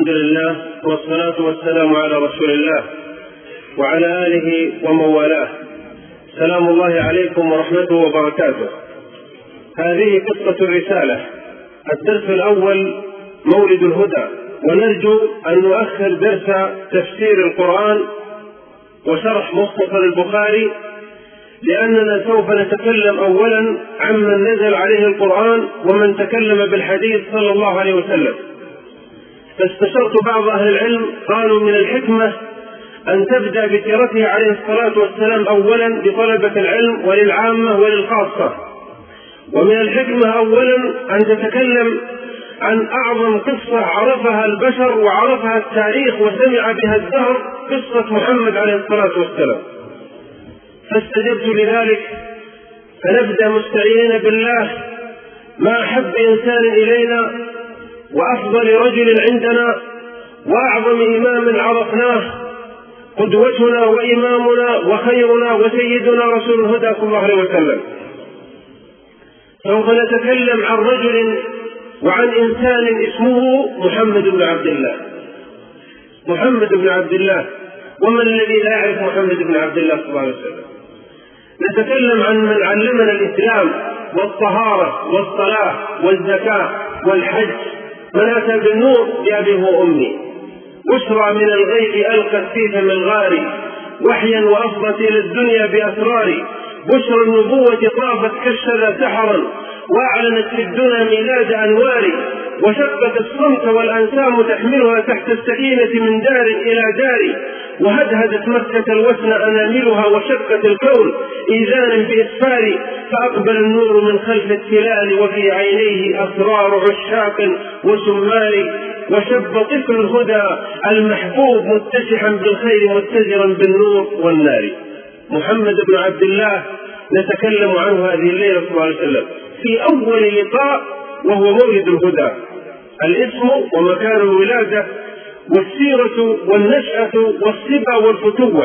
الحمد لله والصلاة والسلام على رسول الله وعلى آله ومن والاه. سلام الله عليكم ورحمته وبركاته. هذه قصة الرسالة، الدرس الأول مولد الهدى، ونرجو أن نؤخر درس تفسير القرآن وشرح مختصر البخاري، لأننا سوف نتكلم أولا عمن نزل عليه القرآن ومن تكلم بالحديث صلى الله عليه وسلم. فاستشرت بعض أهل العلم قالوا من الحكمة أن تبدأ بسيرته عليه الصلاة والسلام أولا بطلبة العلم وللعامة وللخاصة، ومن الحكمة أولا أن تتكلم عن أعظم قصة عرفها البشر وعرفها التاريخ وسمع بها الدهر، قصة محمد عليه الصلاة والسلام. فاستجبت لذلك، فنبدأ مستعينين بالله ما أحب إنسان إلينا وأفضل رجل عندنا وأعظم إمام عرفناه، قدوتنا وإمامنا وخيرنا وسيدنا رسول الهدى صلى الله عليه وسلم. سوف نتكلم عن رجل وعن إنسان اسمه محمد بن عبد الله. محمد بن عبد الله، ومن الذي لا يعرف محمد بن عبد الله صلى الله عليه وسلم؟ نتكلم عن من علمنا الإسلام والطهارة والصلاة والزكاة والحج، من أتى بالنور بأبي وأمي، بشرى من الغيب ألقت فيه من الغار، وحيا وأفضت إلى الدنيا بأسرار، بشرى النبوة طافت كالشذا سحرا، وأعلنت في الدنيا ميلاد أنوار، وشقت الصمت والأنسام تحملها تحت السكينة من دار إلى دار، وهدهدت مكة الوثن أناملها، وشقت الكون إيذانا بإسفار، فأقبل النور من خلف التلال، وفي عينيه أسرار عشاق وسمال، وشب طفل الهدى المحبوب متسحا بالخير متزرا بالنور والنار. محمد بن عبد الله نتكلم عنه هذه الليلة صلى الله عليه وسلم في أول لقاء، وهو مولد الهدى، الاسم ومكان الولادة والسيرة والنشأة والصبا والفتوة.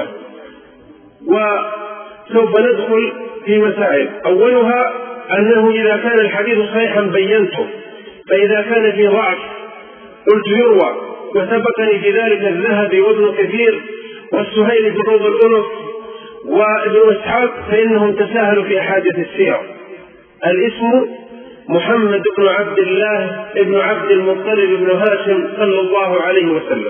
وسوف ندخل في مسائل، أولها أنه إذا كان الحديث صحيحا بينته، فإذا كان في ضعف قلت يروى، وسبقني في ذلك الذهبي وابن كثير والسهيلي في روض الأنف وابن إسحاق، فإنهم تساهلوا في أحاديث السيرة. الاسم محمد بن عبد الله ابن عبد المطلب بن هاشم صلى الله عليه وسلم.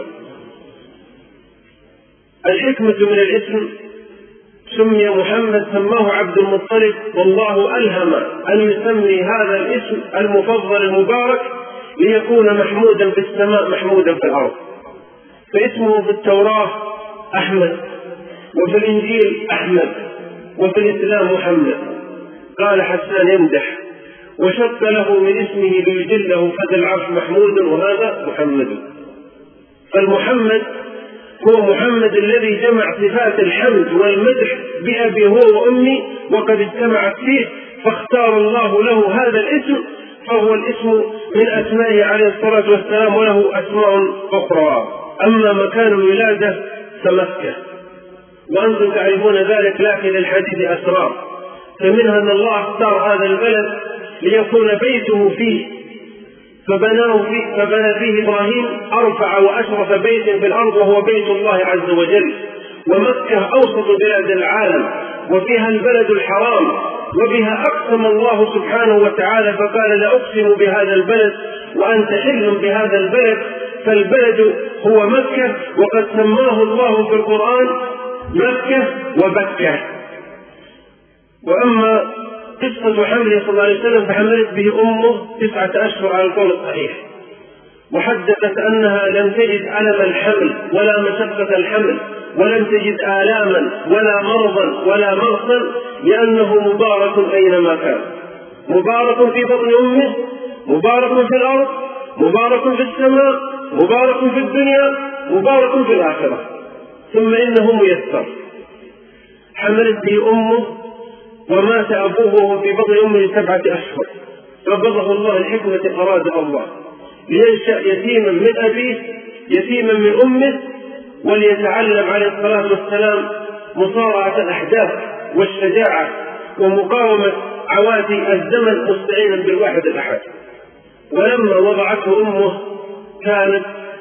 الحكمة من الاسم، سمي محمد سماه عبد المطلب، والله ألهم أن يسمي هذا الاسم المفضل المبارك ليكون محمودا في السماء محمودا في الأرض. فاسمه في التوراة أحمد، وفي الإنجيل أحمد، وفي الإسلام محمد. قال حسان يمدح وشق له من اسمه ليجله فذا العرش محمود، وهذا محمد. فالمحمد هو محمد الذي جمع صفات الحمد والمدح بأبي هو وأمي وقد اجتمعت فيه، فاختار الله له هذا الاسم، فهو الاسم من أسمائه عليه الصلاة والسلام، وله أسماء أخرى. أما مكان الولادة فمكة، وأنتم تعرفون ذلك، لكن الحديث أسرار، فمنها أن الله اختار هذا البلد ليكون بيته فيه، فبنى فيه إبراهيم أرفع وأشرف بيت في الأرض، وهو بيت الله عز وجل. ومكة أوسط بلاد العالم، وفيها البلد الحرام، وبها أقسم الله سبحانه وتعالى فقال لا أقسم بهذا البلد وأنت حل بهذا البلد. فالبلد هو مكة، وقد سماه الله في القرآن مكة وبكة. وأما قصة حمله صلى الله عليه وسلم فحملت به أمه 9 أشهر على القول الصحيح، وحدثت أنها لم تجد ألم الحمل ولا مشقة الحمل، ولم تجد آلاما ولا مرضا ولا مغصا، لأنه مبارك أينما كان، مبارك في بطن أمه، مبارك في الأرض، مبارك في السماء، مبارك في الدنيا، مبارك في الآخرة. ثم إنه ميسر. حملت به أمه ومات أبوه وهو في بطن أمه 7 أشهر، ربطه الله الحكمة أرادها الله لينشأ يتيما من أبيه يتيما من أمه، وليتعلم عليه الصلاة والسلام مصارعة الأحداث والشجاعة ومقاومة عواتي الزمن مستعينا بالواحد الأحد. ولما وضعته أمه كانت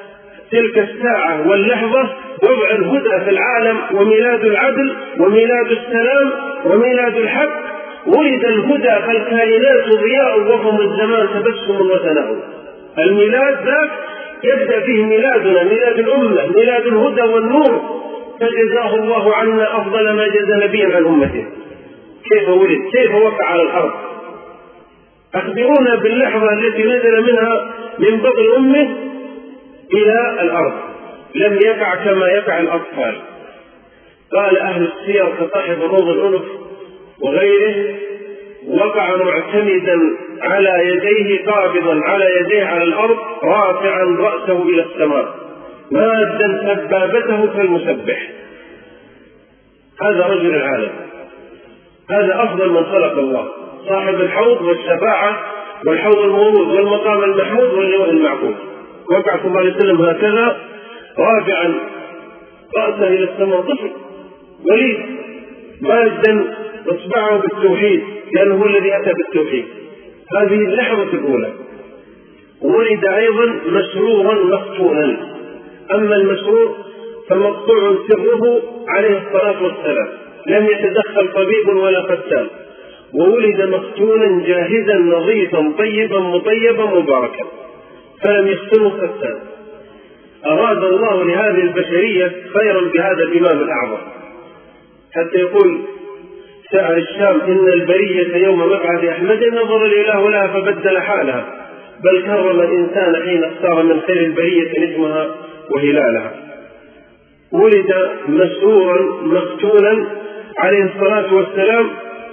تلك الساعة واللحظة وضع الهدى في العالم، وميلاد العدل، وميلاد السلام، وميلاد الحق. ولد الهدى فالكائنات ضياء، وهم الزمان تبسم وثناء. الميلاد ذاك يبدأ فيه ميلادنا، ميلاد الأمة، ميلاد الهدى والنور، فجزاه الله عنا أفضل ما جزى نبيا عن أمته. كيف ولد؟ كيف وقع على الأرض؟ أخبرونا باللحظة التي نزل منها من بطن أمه إلى الأرض. لم يقع كما يقع الأطفال. قال أهل السير كصاحب روض الأنف وغيره: وقع معتمدا على يديه، قابضا على يديه على الأرض، رافعا رأسه إلى السماء، مادا سبابته كالمسبح. هذا رجل العالم، هذا أفضل من خلق الله، صاحب الحوض والشفاعة والحوض المورود والمقام المحمود واللواء المعقود. وقع صلى الله عليه وسلم هكذا رافعا رأسه إلى السماء، طفل وليد مادا اصبعه بالتوحيد، لأنه هو الذي أتى بالتوحيد. هذه اللحظة الأولى. ولد أيضا مسرورا مفتونا. أما المسرور فمقطوع سره عليه الصلاة والسلام، لم يتدخل طبيب ولا فتان، وولد مفتونا جاهزا نظيفا طيبا مطيبا مباركا، فلم يختنه فتان. أراد الله لهذه البشرية خيرا بهذا الإمام الأعظم، حتى يقول شاعر الشام: إن البرية يوم مبعث أحمد نظر الإله لها فبدل حالها، بل كرم الإنسان حين اختار من خير البرية نجمها وهلالها. ولد مسرورا مفتونا عليه الصلاة والسلام،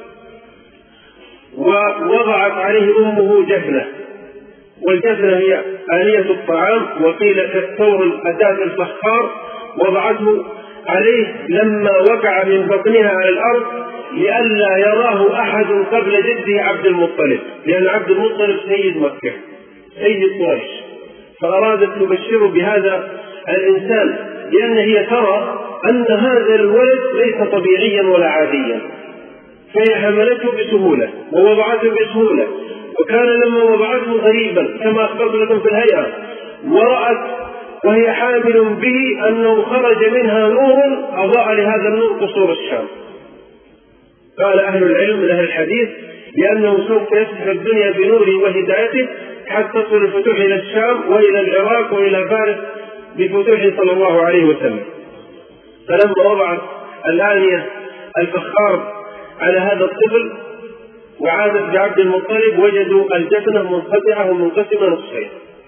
ووضعت عليه أمه جفنة، والجفنة هي آلية الطعام، وقيل كالثور الأداة الفخار. وضعته عليه لما وقع من بطنها على الأرض لئلا يراه أحد قبل جده عبد المطلب، لأن عبد المطلب سيد مكة سيد قريش، فأرادت تبشره بهذا الإنسان، لأن هي ترى أن هذا الولد ليس طبيعيا ولا عاديا، فهي حملته بسهولة ووضعته بسهولة. وكان لما وضعته غريبا كما أخبرت لكم في الهيئة، ورأت وهي حامل به أنه خرج منها نور أضاء لهذا النور قصور الشام. قال أهل العلم من أهل الحديث لأنه سوف يفتح الدنيا بنوره وهدايته حتى تصل الفتوح إلى الشام وإلى العراق وإلى فارس بفتوحه صلى الله عليه وسلم. فلما وضعت الآنية الفخار على هذا الطفل وعادت بعبد المطلب وجدوا الجفنة منقطعة ومنقسمة نصفين،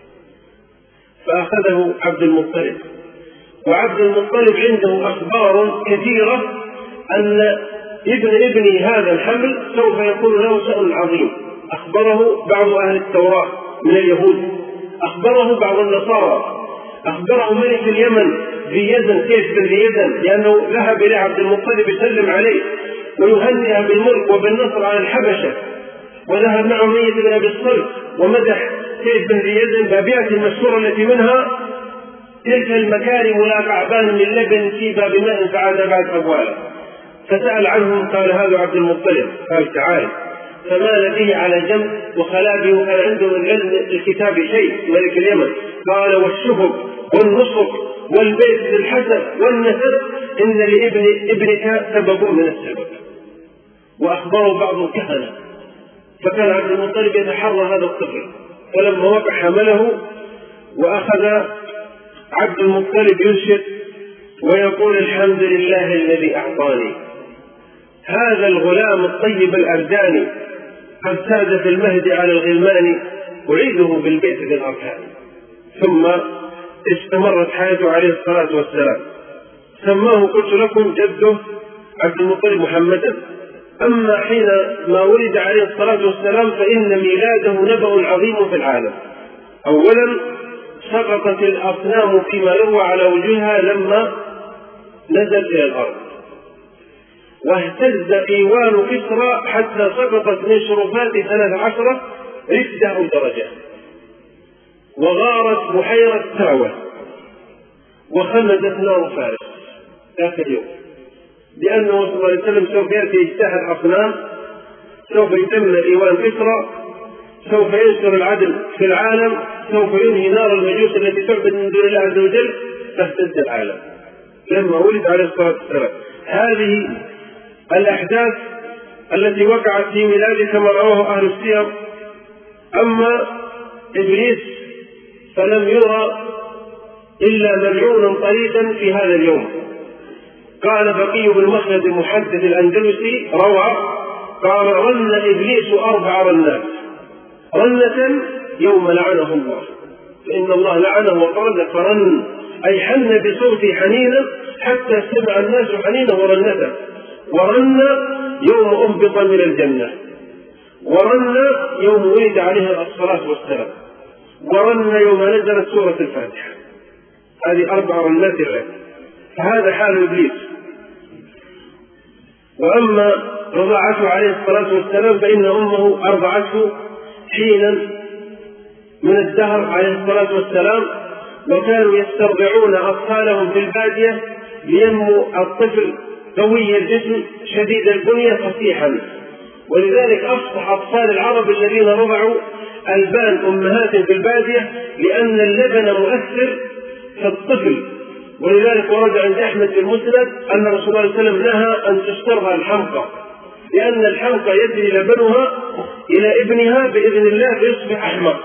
فأخذه عبد المطلب. وعبد المطلب عنده أخبار كثيرة أن ابن هذا الحمل سوف يكون له شأن عظيم. أخبره بعض أهل التوراة من اليهود، أخبره بعض النصارى، أخبره ملك اليمن ذي يزن كيف بن ذي يزن، لأنه ذهب إلى عبد المطلب يسلم عليه ويهنئه بالملك وبالنصر على الحبشة، وذهب معه مية بن أبي الصلت ومدح كيف بن ذي يزن بأبيات المشهورة التي منها: تلك المكارم لا كعبان من لبن سيبا بماء فعاد بعد أبواله. فسأل عنهم قال: هذا عبد المطلب. قال: تعال. فمال به على جنب وخلا به، وكان عنده من علم الكتاب شيء ملك اليمن. قال: والشهب والنصر والبيت بالحسب والنسب إن لابنك سبب من السبب. وأخبره بعض الكهنة، فكان عبد المطلب يتحرى هذا الطفل، فلما وقع حمله وأخذ عبد المطلب ينشد ويقول: الحمد لله الذي أعطاني هذا الغلام الطيب الأرداني، قد ساد في المهد على الغلمان، أعيده بالبيت بالأركان. ثم استمرت حياته عليه الصلاة والسلام. سماه قلت لكم جده عبد المطلب محمدا. أما حين ما ولد عليه الصلاة والسلام فإن ميلاده نبأ عظيم في العالم. أولا سقطت الأصنام فيما يروى على وجوهها لما نزل إلى الأرض، واهتز إيوان كسرى حتى سقطت من شرفات 13 رفدة أو درجة، وغارت بحيرة تاوة، وخمدت نار فارس ذاك اليوم، لأنه صلى الله عليه وسلم سوف يأتي يجتاح الأصنام، سوف يتم إيوان كسرى، سوف ينشر العدل في العالم، سوف ينهي نار المجوس التي تعبد من دون الله عز وجل فاهتز العالم لما ولد عليه الصلاة والسلام. هذه الأحداث التي وقعت في ميلاده كما رواه أهل السير. أما إبليس فلم يرى إلا ملعونا طريدا في هذا اليوم. قال بقي بن مخلد المحدث الأندلسي روى قال رن إبليس 4 رنات، رنة يوم لعنه الله، فإن الله لعنه وقال فرن أي حن بصوته حنينا حتى سمع الناس حنينه ورنته، ورن يوم أهبط من الجنة، ورن يوم ولد عليه الصلاة والسلام، ورن يوم نزلت سورة الفاتحة. هذه 4 رنات له. فهذا حال إبليس. وأما رضاعته عليه الصلاة والسلام فإن أمه أرضعته حينا من الدهر عليه الصلاة والسلام، وكانوا يسترضعون أطفالهم في البادية لينمو الطفل قوي الجسم شديد البنية فصيحا، ولذلك أفصح أطفال العرب الذين رضعوا ألبان أمهات في البادية لأن اللبن مؤثر في الطفل. ولذلك ورد عند أحمد بن مسند أن رسول الله صلى الله عليه وسلم نهى أن تسترضع الحمقى، لأن الحمقى يجري لبنها إلى ابنها بإذن الله فيصبح أحمق،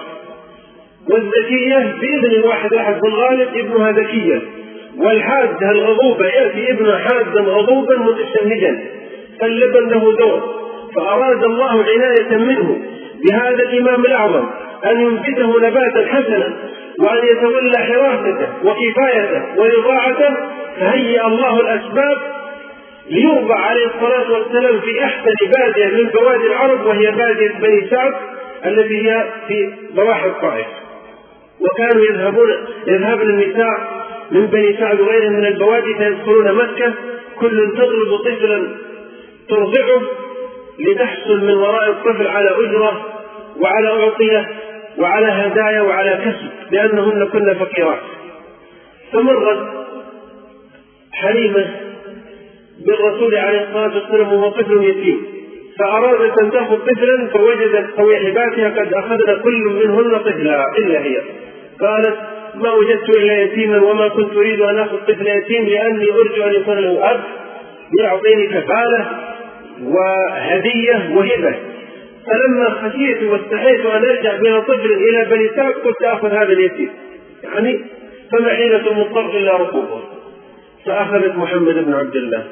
والذكية بإذن الواحد أحد بالغالب ابنها ذكيا، والحادة الغضوبة يأتي ابنها حادا غضوبا متشنجا، فاللبن له دور. فأراد الله عناية منه بهذا الإمام الأعظم أن ينبته نباتا حسنا وأن يتولى حراسته وكفايته ورضاعته، فهيأ الله الأسباب ليرضع عليه الصلاة والسلام في أحسن بادية من بوادي العرب، وهي بادية بني سعد التي هي في ضواحي الطائف. وكانوا يذهبن النساء من بني سعد وغيرهم من البوادي فيدخلون مكة، كل تضرب طفلا ترضعه لتحصل من وراء الطفل على أجرة وعلى أعطية وعلى هدايا وعلى كسب، لأنهن كن فقيرات. فمرت حليمة بالرسول عليه الصلاة والسلام وهو طفل يتيم، فأرادت أن تأخذ طفلا فوجدت صويحباتها قد أخذن كل منهن طفلا إلا هي، قالت ما وجدت إلا يتيما وما كنت أريد أن أخذ طفل يتيم لأني أرجو أن يكون له أب يعطيني كفالة وهدية وهبة. فلما خشيت واستحيت أن أرجع بين طفل إلى بني سعد قلت أخذ هذا اليتيم، يعني فما حيلة المضطر إلا ركوبه. فأخذت محمد بن عبد الله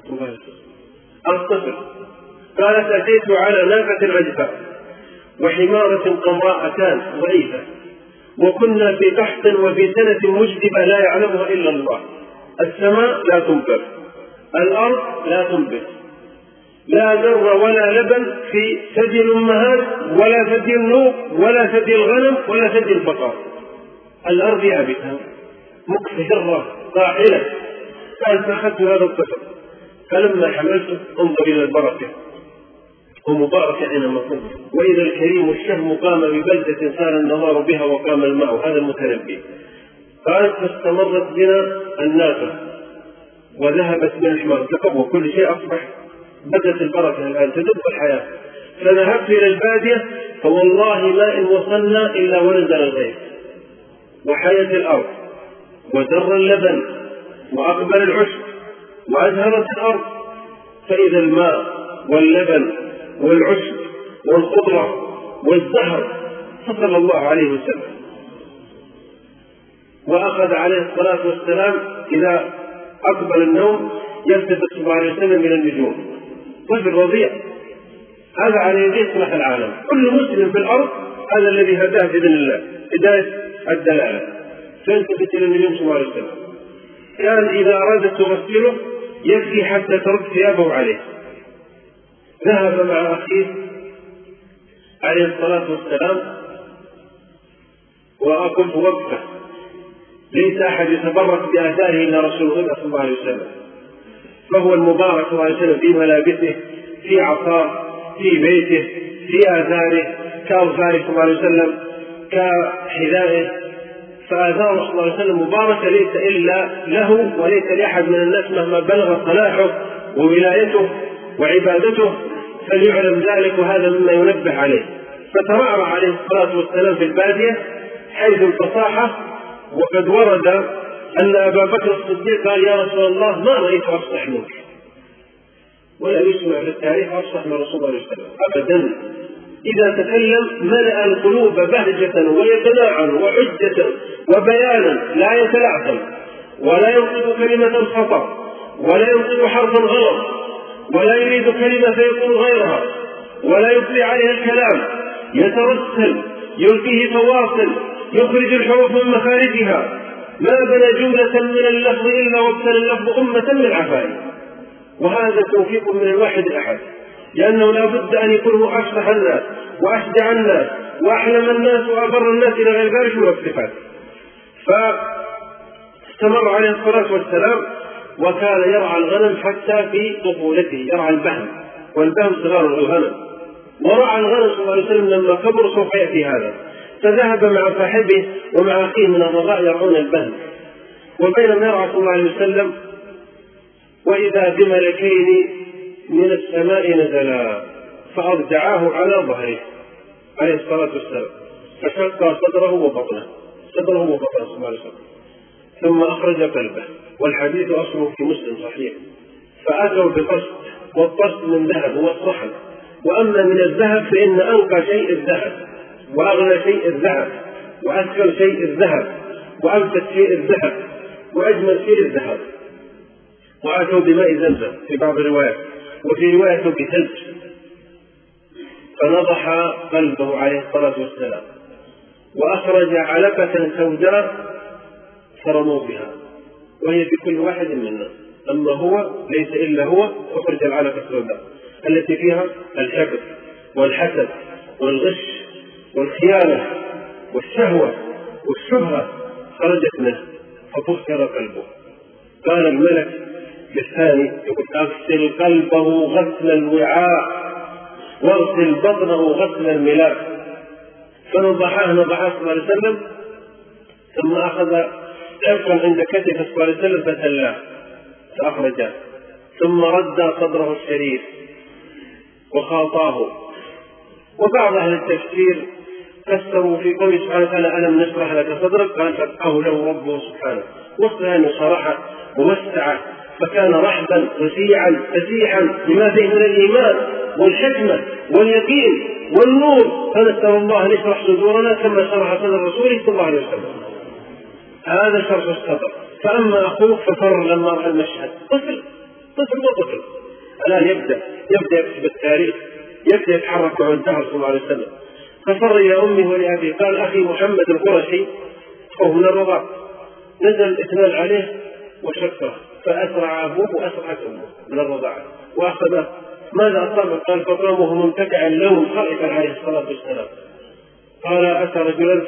الطفل، قالت أتيت على ناقة عجفاء وحمارة قمراءتان ضعيفة، وكنا في قحط وفي سنة مجدبة لا يعلمها إلا الله، السماء لا تمطر، الأرض لا تنبت، لا ذر ولا لبن في ثدي الأمهات ولا ثدي النوق ولا ثدي الغنم ولا ثدي البقر، الأرض يابسة مكفرة قاحلة. قالت أخذت هذا الطفل فلما حملته انظر إلى البركة ومبارك حينما كنت، وإذا الكريم الشهم قام ببلدة سار النهار بها وقام الماء، هذا المتنبي. قالت فاستمرت بنا الناقة وذهبت بنا الحمار، تقوى كل شيء أصبح بدت البركة الآن تدب الحياة. فذهبت إلى البادية فوالله ما إن وصلنا إلا ونزل الغيث وحيت الأرض ودر اللبن وأقبل العشب وأزهرت الأرض، فإذا الماء واللبن والعشب والخضرة والزهر صلى الله عليه وسلم. وأخذ عليه الصلاة والسلام إذا أقبل النوم يلتفت صلى الله عليه وسلم من النجوم، طفل رضيع هذا على يديه يصلح العالم. كل مسلم في الأرض هذا الذي هداه بإذن الله هداية الدلالة، فيلتفت إلى النبي صلى الله عليه وسلم. كان إذا أرادت تغسله يكفي حتى ترد ثيابه عليه. ذهب مع أخيه عليه الصلاة والسلام وأقف وقفه ليس أحد يتبرك بآثاره إلا رسول الله صلى الله عليه وسلم، فهو المبارك صلى الله عليه وسلم في ملابسه في عصاه في بيته في آثاره كأظفاره صلى الله عليه وسلم كحذائه، فآثاره صلى الله عليه وسلم مباركة ليس إلا له وليس لأحد من الناس مهما بلغ صلاحه وولايته وعبادته، فليعلم ذلك وهذا مما ينبه عليه. فترعرع عليه الصلاة والسلام في البادية حيث الفصاحة. وقد ورد أن أبا بكر الصديق قال: يا رسول الله ما رأيت أفصح منك. ولا يسمع في التاريخ أفصح من رسول الله صلى الله عليه وسلم أبدا. إذا تكلم ملأ القلوب بهجة ويقناعا وحجة وبيانا، لا يتلعثم ولا ينطق كلمة خطأ ولا ينطق حرفا غلط ولا يريد كلمة فيقول غيرها ولا يبقي عليها الكلام، يترسل، يلقيه فواصل، يخرج الحروف من مخارجها، ما بنى جملة من اللفظ إلا وابتلى اللفظ أمة من عفائه. وهذا توفيق من الواحد الأحد، لأنه لا بد أن يكون أفصح الناس وأشجع الناس وأحلم الناس وأبر الناس إلى غير ذلك من الصفات. فاستمر عليه الصلاة والسلام وكان يرعى الغنم حتى في طفولته، يرعى البهم، والبهم صغار الغنم، ورعى الغنم صلى الله عليه وسلم لما كبر. سوف يأتي هذا. فذهب مع صاحبه ومع أخيه من الرضاع يرعون البهم، وبينما يرعى صلى الله عليه وسلم وإذا بملكين من السماء نزلا فأرجعاه على ظهره عليه الصلاة والسلام، فشق صدره وبطنه صلى الله عليه وسلم، ثم أخرج قلبه. والحديث أصله في مسلم صحيح. فأتوا بقسط، والقسط من ذهب هو الصحن، وأما من الذهب فإن أنقى شيء الذهب، وأغلى شيء الذهب، وأثقل شيء الذهب، وأنفس شيء الذهب، وأجمل شيء الذهب. وأتوا بماء زمزم في بعض الروايات، وفي رواية بثلج، فنضح قلبه عليه الصلاة والسلام، وأخرج علقة سوداء فرموا بها، وهي في كل واحد منا، أما هو ليس إلا هو، أخرج العلقة السوداء التي فيها الحقد والحسد والغش والخيانة والشهوة والشبهة، خرجت منه فطهر قلبه. قال الملك بالثاني: أغسل قلبه غسل الوعاء واغسل بطنه غسل الملاء. فنضحاه صلى الله عليه وسلم، ثم أخذ عرقا عند كتفه صلى الله عليه وسلم فتلاه فأخرجه، ثم رد صدره الشريف وخاطاه. وبعض أهل التفسير فسروا في قوله سبحانه وتعالى: ألم نشرح لك صدرك، قال: فتحه له ربه سبحانه، وصلها أنه شرح ووسع، فكان رحبا وسيعا فسيحا بما فيه من الإيمان والحكمة واليقين والنور. فنسأل الله أن يشرح صدورنا كما شرح صدر رسوله صلى الله عليه وسلم. هذا شرح الصدر. فأما أخوك ففر لما رأى المشهد، طفل وطفل الآن يبدأ يكتب التاريخ، يبدأ يتحرك مع الدهر صلى الله عليه وسلم. ففر إلى أمه ولأبيه، قال: أخي محمد القرشي أو من الرضاع. نزل الاثنان عليه وشكره، فأسرع أبوه وأسرعت أمه من الرضاعة وأخذه. ماذا أصاب؟ قال: فطامه منتكع اللون خائفا عليه الصلاة والسلام. قال: أتى رجلا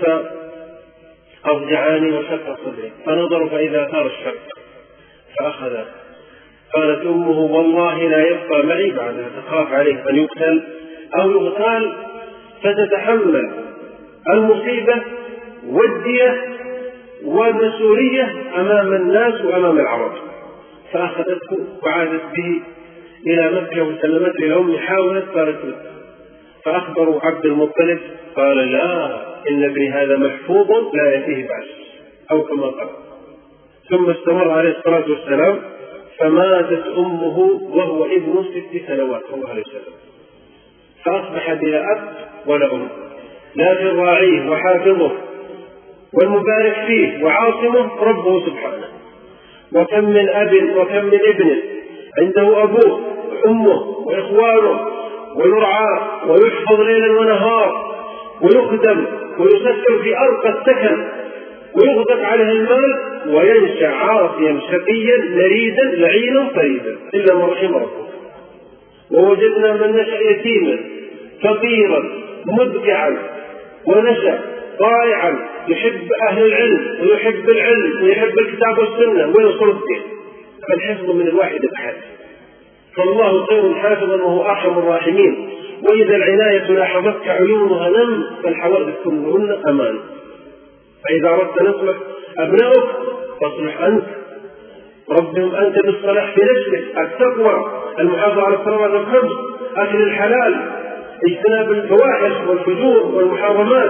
فأرجعاني وشق صدري، فنظروا فإذا ثار الشق فأخذه. قالت أمه: والله لا يبقى معي بعدها، تخاف عليه أن يقتل أو يغتال، فتتحمل المصيبة والدية والمسؤولية أمام الناس وأمام العرب. فأخذته وعادت به إلى مكة وسلمته إلى أمه، حاولت قالت له. فأخبروا عبد المطلب، قال: لا، إن ابني هذا محفوظ لا يأتيه بعد، أو كما قال. ثم استمر عليه الصلاة والسلام، فماتت أمه وهو ابن 6 سنوات صلى الله عليه وسلم. فأصبح بلا أب ولا أم، لكن راعيه وحافظه والمبارك فيه وعاصمه ربه سبحانه. وكم من أب وكم من ابن عنده أبوه وأمه وإخوانه، ويرعى ويحفظ ليلا ونهار، ويخدم ويسكن في أرقى السكن، ويغدق عليه المال، وينشأ عاصيا شقيا مريدا لعينا فريدا إلا من رحم ربه. ووجدنا من نشأ يتيما فقيرا مدقعا، ونشأ ضائعا يحب أهل العلم ويحب العلم ويحب الكتاب والسنة ويصدق. فالحفظ من الواحد الأحد، فالله خير حافظا وهو أرحم الراحمين. وإذا العناية لاحظتك عيونها نم، فالحوادث كلهن أمان. فإذا أردت نصلح أبنائك فاصلح أنت، ربهم أنت بالصلاح في نفسك، التقوى، المحافظة على الصلوات الخمس، أكل الحلال، اجتناب الفواحش والفجور والمحرمات،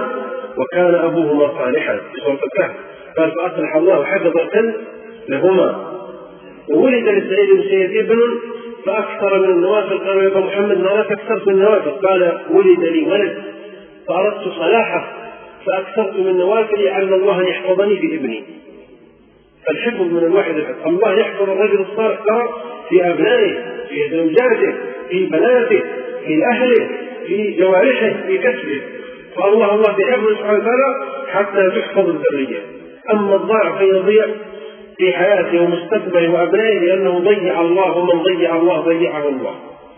وكان أبوهما صالحا في سورة الكهف. قال فأصلح الله حفظ الكنز لهما. وولد لسعيد بن المسيب ابن فأكثر من النوافل. قالوا يا أبا محمد نراك أكثرت من النوافل. قال ولد لي ولد فأردت صلاحه فأكثرت من النوافل لعل الله يحفظني في ابني. فالحفظ من الواحد الحفظ. الله يحفظ الرجل الصالح ترى في أبنائه، في زوجاته، في بناته، في أهله، في جوارحه، في كسبه. فالله بحفظه سبحانه وتعالى حتى تحفظ الذرية. أما الضائع فيضيع في حياته ومستقبله وأبنائه لأنه ضيع الله، ومن ضيع الله ضيعه الله.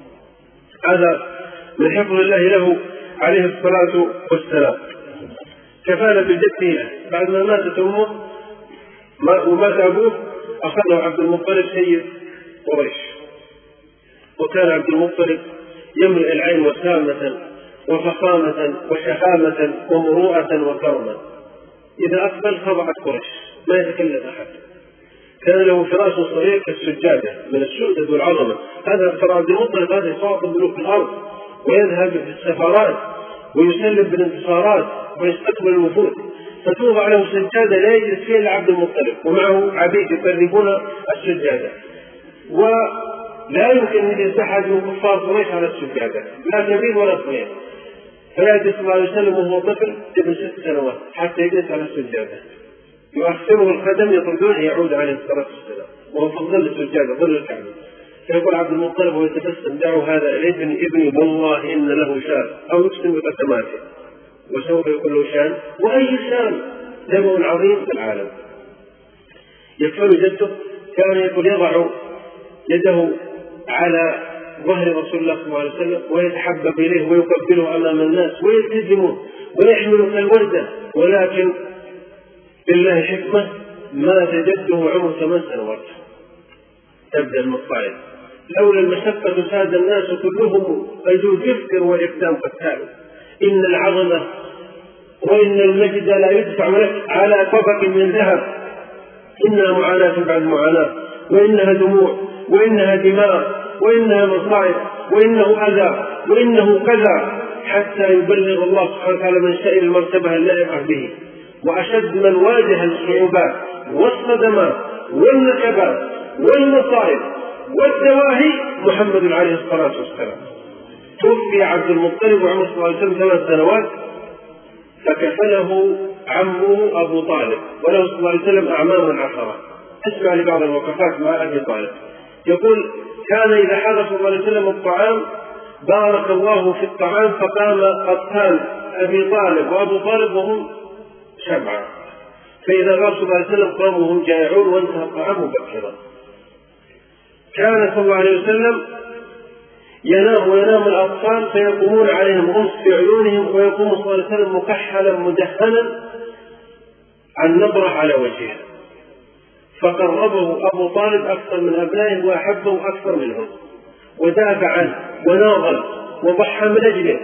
هذا من حفظ الله له عليه الصلاة والسلام. كفالة جده بعد ما ماتت أمه ومات أبوه أخذه عبد المطلب سيد قريش. وكان عبد المطلب يملئ العين وسامة وفخامة وشهامة ومروءة وكرما. إذا أقبل خضعت قريش ما يتكلم أحد. كان له فراش صغير كالسجادة من الشدة والعظمة. هذا ترى عبد المطلب هذا يخاطب ملوك الأرض ويذهب في السفارات ويسلم بالانتصارات ويستقبل الوفود. فتوضع له سجادة لا يجلس فيها إلا عبد المطلب ومعه عبيد يقربون السجادة، ولا يمكن أن يجلس أحد من كفار قريش على السجادة لا كبير ولا صغير. فيأتي صلى الله عليه وسلم وهو طفل ابن 6 سنوات حتى يجلس على السجادة، يؤخره الخدم يطردونه يعود عليه الصلاة والسلام وهو في ظل السجادة ظل الكعبة. فيقول عبد المطلب ويتبسم دعوا هذا ابني والله إن له شان، أو يقسم بقسماته وسوف يقول له شان. وأي شان؟ نبأ عظيم في العالم. يكفل جده كان يقول يضع يده على ظهر رسول الله صلى الله عليه وسلم ويتحبب إليه ويقبله أمام الناس ويلتزمه ويحمل كالوردة، ولكن بالله حكمة مات جده عمره 8 سنوات. تبدأ المصاعب لولا المشقة ساد الناس كلهم فذو الجفر والإقدام قتال. إن العظمة وإن المجد لا يدفع لك على طبق من ذهب. إنها معاناة بعد معاناة، وإنها دموع، وإنها دماء، وإنها مصائب، وإنه أذى، وإنه كذا، حتى يبلغ الله سبحانه وتعالى من شأن المرتبة اللائقة به. وأشد من واجه الصعوبات والصدمات والنكبات والمصائب والدواهي محمد عليه الصلاة والسلام. توفي عبد المطلب وعمر صلى الله عليه وسلم 3 سنوات، فكفله عمه أبو طالب، وله صلى الله عليه وسلم أعماما 10. اسمع لبعض الوقفات مع أبي طالب. يقول كان إذا حضر صلى الله عليه وسلم الطعام بارك الله في الطعام فقام قطان أبي طالب وأبو طالب وهم 7، فإذا غاب صلى الله عليه وسلم قاموا وهم جائعون وانتهى الطعام مبكرا. كان صلى الله عليه وسلم ينام وينام الأطفال فيقومون عليهم غمس في عيونهم، ويقوم صلى الله عليه وسلم مكحلا مدهنا عن نظرة على وجهه. فقربه أبو طالب أكثر من أبنائه وأحبه أكثر منهم، ودافع عنه وناضل وضحى من أجله،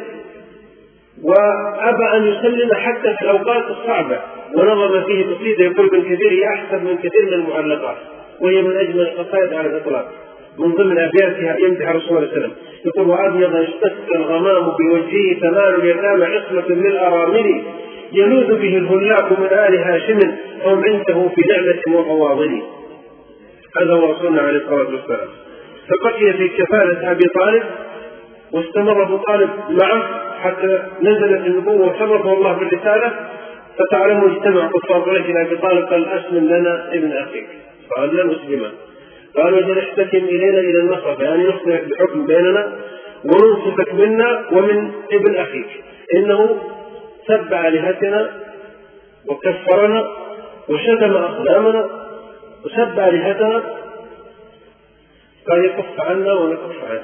وأبى أن يسلم حتى في الأوقات الصعبة. ونظم فيه قصيدة يقول ابن كثير هي أحسن من كثير من المعلقات، وهي من أجمل القصائد على الإطلاق. من ضمن أبياتها يمدح رسول الله صلى الله عليه وسلم يقول وأبيض اشتك الغمام بوجهه ثمان اليتامى عصمة للأرامل يلوذ به الهلاك من آل هاشم هم عنده في نعمة وفواضل. هذا هو رسولنا عليه الصلاة والسلام. فبقي في كفالة أبي طالب، واستمر أبو طالب معه حتى نزلت النبوة وشرفه الله بالرسالة. فتعلموا اجتمع كفار قريش إلى أبي طالب قال أسلم لنا ابن أخيك. قال لا مسلما. قالوا إذا احتكم إلينا إلى النصر، يعني نصلح بحكم بيننا وننصفك منا ومن ابن أخيك، إنه سب آلهتنا وكفرنا وشتم أقدامنا وسب آلهتنا، قال يكف عنا ونكف عنه.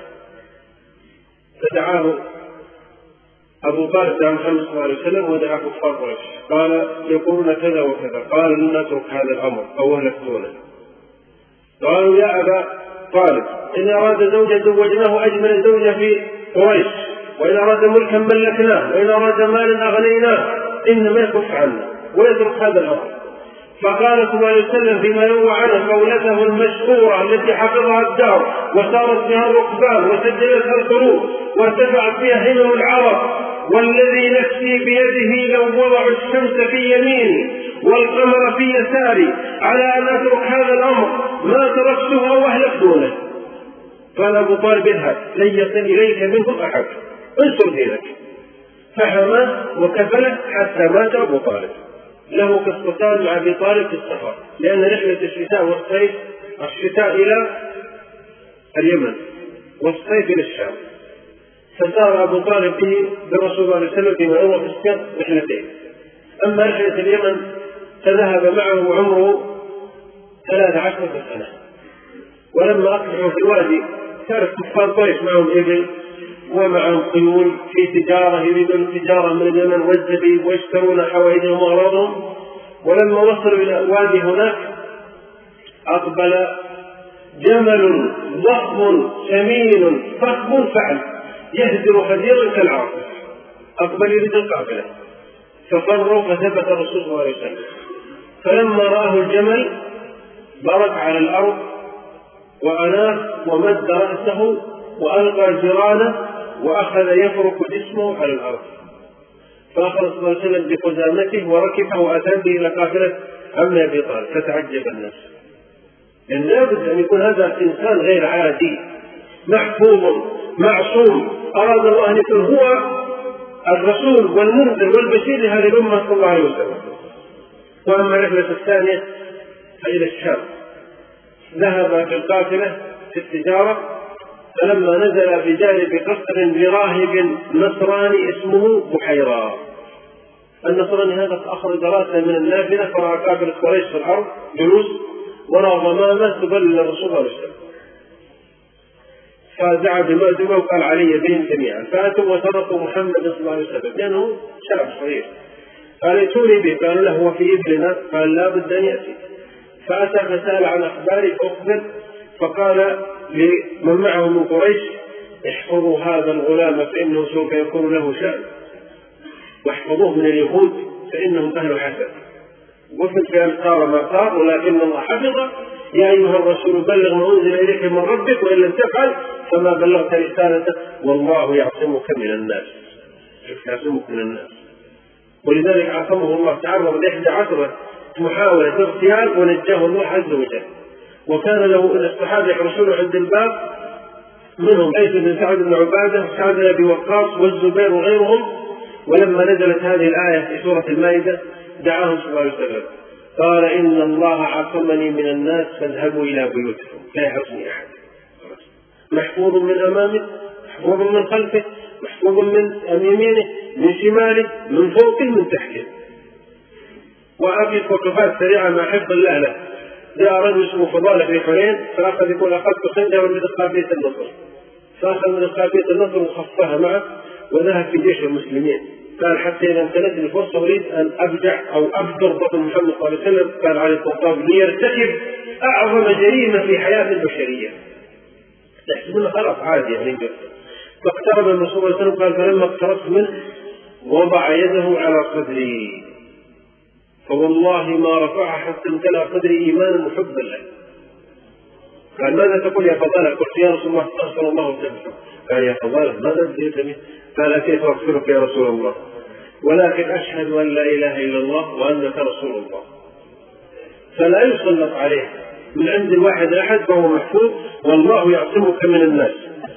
فدعاه أبو طالب دعا محمد صلى الله عليه وسلم ودعا كفار قريش قال يقولون كذا وكذا. قال لن نترك هذا الأمر أو أهلكتونه. قالوا يا أبا طالب إن أراد زوجا زوجناه أجمل زوجة في قريش، وإن أراد ملكا ملكناه، وإن أراد مالا أغنيناه، إنما يكف عنا ويترك هذا الأمر. فقال صلى الله عليه وسلم فيما يروى عنه قولته المشهورة التي حفظها الدهر وصارت بها الركبان وسجلتها القلوب وارتفعت فيها همم العرب والذي نفسي بيده لو وضعوا الشمس في يميني والقمر في يساري على أن أترك هذا الأمر ما تركته أو أهلك دونه. قال أبو طالب اذهب لن يصل إليك منهم أحد، انصر دينك. فحماه وكفله حتى مات أبو طالب. له قصتان مع أبي طالب في السفر، لأن رحلة الشتاء والصيف، الشتاء إلى اليمن والصيف إلى الشام، فسار أبو طالب به بالرسول صلى الله عليه وسلم في عمره في السنة رحلتين. أما رحلة اليمن فذهب معه عمره 13 سنة. ولما أصبحوا في الوادي كانت كفار قريش معهم إبل ومعهم خيول في تجارة، يريدون التجارة من اليمن والزبيب ويشترون حوائجهم وأغراضهم. ولما وصلوا إلى الوادي هناك أقبل جمل ضخم سمين فخم فعل يهدر خديرا كالعاصف، أقبل يريد القافلة، ففروا فثبت الرسول صلى الله عليه وسلم. فلما رآه الجمل برك على الأرض وأناخ ومد رأسه وألقى جرانه وأخذ يفرك جسمه على الأرض، فأخذ صلى الله عليه وسلم بقدامته وركبه وأتى به إلى قافلة عم أبي طالب. فتعجب الناس، لأن لابد أن يكون هذا إنسان غير عادي محفوظ معصوم، أراد الله أن يكون هو الرسول والمنذر والبشير لهذه الأمة صلى الله عليه وسلم. وأما الرحلة الثانية فإلى الشام، ذهب في القافلة في التجارة، فلما نزل بجانب قصر لراهب نصراني اسمه بحيرة. النصراني هذا أخرج رأسه من النافلة فرأى قافلة قريش في الأرض جلوس ورى ضمامة تبلل الرسول صلى الله عليه وسلم، فدعا بمأدبة وقال علي بهم جميعا. فأتوا وتركوا محمد صلى الله عليه وسلم لأنه شاب صغير. قال ائتوني به، قال له هو في إبلنا، قال لا بد أن يأتي. فأتى فسأل عن أخباري فأخبر، فقال لمن معه من قريش احفظوا هذا الغلام فإنه سوف يكون له شأن، واحفظوه من اليهود فإنهم أهل حسد. وفد بأن صار ما صار، ولكن الله حفظ. يا أيها الرسول بلغ ما أنزل إليك من ربك وإن لم تفعل فما بلغت رسالته والله يعصمك من الناس. يعصمك من الناس. ولذلك عصمه الله، تعرض ل11 محاولة اغتيال ونجاه الله عز وجل. وكان له إلى الصحابة يحرسون عند الباب، منهم قيس بن سعد بن عبادة وسعد بن أبي وقاص والزبير وغيرهم. ولما نزلت هذه الآية في سورة المائدة دعاهم صلى الله عليه وسلم، قال إن الله عصمني من الناس فاذهبوا إلى بيوتكم لا يحرسني أحد. محفوظ من أمامه، محفوظ من خلفه، محفوظ من يمينه، من شماله، من فوقه، من تحته. وأبي وقفات سريعة مع حفظ الله له. جاء رجل اسمه فضالة في حنين فأخذ يقول أخذت خنجرا من قافية النصر، فأخذ من قافية النصر وخفها معه وذهب في جيش المسلمين. قال حتى إذا امتنت الفرصة أريد أن أبدع أو أبدر بطن محمد صلى الله عليه وسلم، قال عليه الصلاة والسلام ليرتكب أعظم جريمة في حياة البشرية. تحسبون خلاص عادي يعني. فاقترب الرسول صلى الله عليه وسلم قال فلما اقتربت منه وضع يده على صدري فوالله ما رفعها حتى امتلأ صدري إيمانا محبا له. قال ماذا تقول يا فضالة؟ قلت يا رسول الله استغفر الله وسلم. قال يا فضالة ماذا تريد؟ قال أتيت أغفرك يا رسول الله ولكن أشهد أن لا إله إلا الله وأنك رسول الله. فلا يسلط عليه من عند الواحد أحد فهو محفوظ والله يعصمك من الناس.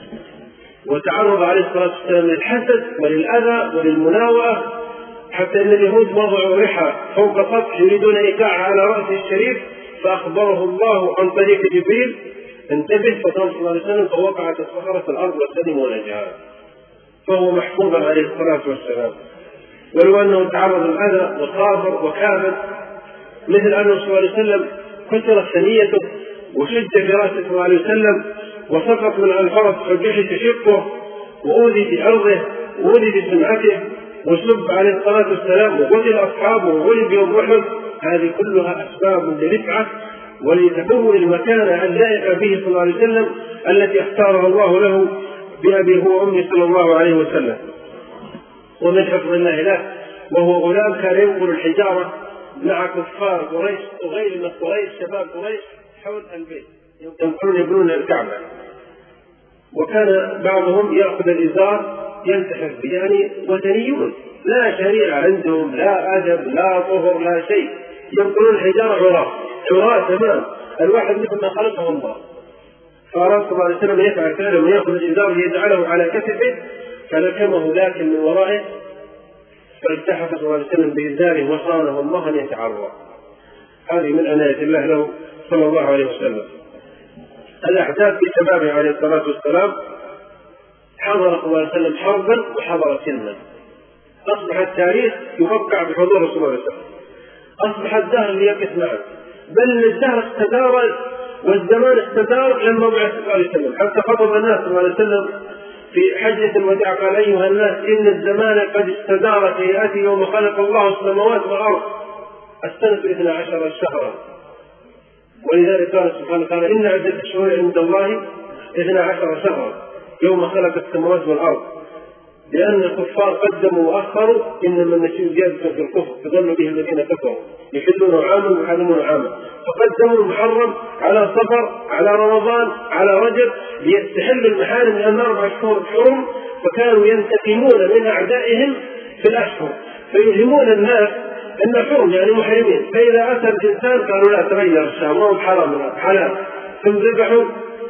وتعرض عليه الصلاة والسلام للحسد وللأذى وللمناوئة، حتى إن اليهود وضعوا رحى فوق سطح يريدون إيقاعها على رأسه الشريف، فأخبره الله عن طريق جبريل انتبه، فقام صلى الله عليه وسلم فوقعت الصخرة في الأرض وسلم ونجا. فهو محفوظ عليه الصلاة والسلام. ولو أنه تعرض للأذى وصابر وكابد، مثل أنه صلى الله عليه وسلم كسرت ثنيته وشد في رأسه صلى الله عليه وسلم وسقط من الفرس فجحش شقه وأوذي في أرضه وأوذي في سمعته وسب عليه الصلاة والسلام وقتل أصحابه وولد يوم أحد. هذه كلها أسباب لرفعة ولتبوء المكانة اللائقة به صلى الله عليه وسلم التي اختارها الله له بأبي هو أمي صلى الله عليه وسلم. ومن حفظ الله له وهو غلام كان ينقل الحجارة مع كفار قريش وغير من قريش شباب قريش حول البيت ينقلون يبنون الكعبة. وكان بعضهم يأخذ الإزار ينتحر به، يعني وثنيون لا شريعة عندهم، لا أدب لا طهر لا شيء، ينقلون الحجارة عراة تمام، الواحد مثل ما خلقه الله. فأراد صلى الله عليه وسلم يفعل فعلا ويأخذ الإزار ليجعله على كتفه فلكمه لكن من ورائه، فالتحف صلى الله عليه وسلم بإزاره وصانه الله أن يتعرى. هذه من عناية الله له صلى الله عليه وسلم. الأحداث في شبابه عليه الصلاة والسلام حضر صلى الله عليه وسلم حربا وحضر سنا، أصبح التاريخ يوقع بحضور رسول الله صلى الله عليه وسلم، أصبح الدهر ليقف معه، بل الدهر استدار والزمان استدار لما بعث صلى الله عليه وسلم، حتى خطب الناس صلى الله عليه وسلم في حجة الوداع قال: أيها الناس إن الزمان قد استدار في يأتي يوم خلق الله السماوات والأرض السنة 12 شهرا. ولذلك قال سبحانه وتعالى: إن عدة الشهور عند الله 12 شهرا يوم خلق السماوات والأرض، لأن الكفار قدموا وأخروا، إنما النسيء زيادة في الكفر تضل به الذين كفروا يحلون عاما ويحرمون عاما، فقدموا المحرم على صفر على رمضان على رجب ليستحل المحارم لأن 4 أشهر حرم، فكانوا ينتقمون من أعدائهم في الأشهر فيلهمون الناس أن حرم يعني محرمين، فإذا أتى الإنسان قالوا لا تغير الشام وهم حرام حلال، ثم ذبحوا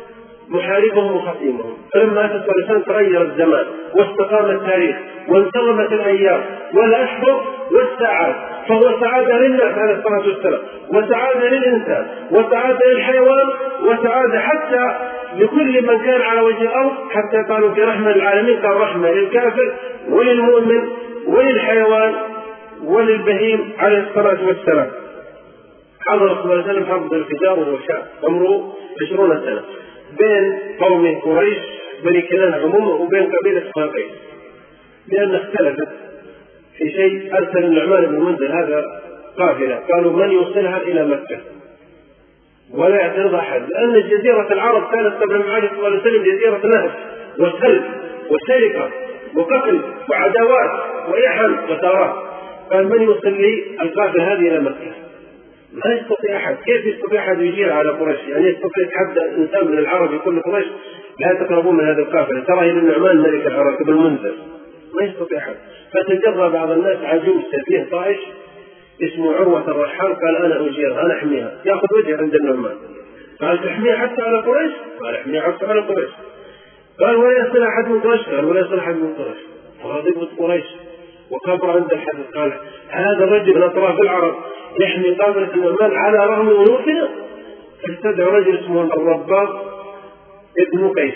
محاربهم وخصيمهم. فلما أتى الإنسان تغير الزمان واستقام التاريخ وانتظمت الأيام والأشهر والساعات، فهو سعادة للناس عليه الصلاة والسلام، وسعادة للإنسان، وسعادة للحيوان، وسعادة حتى لكل من كان على وجه الأرض، حتى قالوا في رحمة العالمين قال رحمة للكافر وللمؤمن وللحيوان وللبهيم عليه الصلاة والسلام. حضر صلى الله عليه وسلم حرب الفجار وهو شاب عمره 20 سنة بين قوم قريش بني كنانة عموما وبين قبيلة قيس، لأن اختلفت في شيء. أرسل النعمان بن منذر هذا قافلة قالوا من يوصلها إلى مكة ولا يعترض أحد، لأن جزيرة العرب كانت قبل النبي صلى الله عليه وسلم جزيرة نهب وسلب وسرقة وقتل وعداوات وإحن وثارات. قال من يوصل لي القافلة هذه إلى مكة؟ ما يستطيع أحد. كيف يستطيع أحد يجير على قريش؟ يعني يستطيع يتحدى إنسان من العرب يقول لقريش لا تقربون من هذه القافلة، ترى إلى النعمان ملك العرب بن منذر، ما يستطيع أحد. فتجرى بعض الناس عجوز سفيه طائش اسمه عروة الرحال قال أنا أجيرها أنا أحميها، يأخذ وجه عند النعمان. قال تحميها حتى على قريش؟ قال احميها حتى على قريش. قال ولا يصل أحد من قريش؟ قال ولا يصل أحد من قريش. فغضبت قريش وكبر عند الحدث قال هذا الرجل أطراف العرب يحمي قافلة النعمان على رغم أنوفنا. فاستدعى رجل اسمه الرباط ابن قيس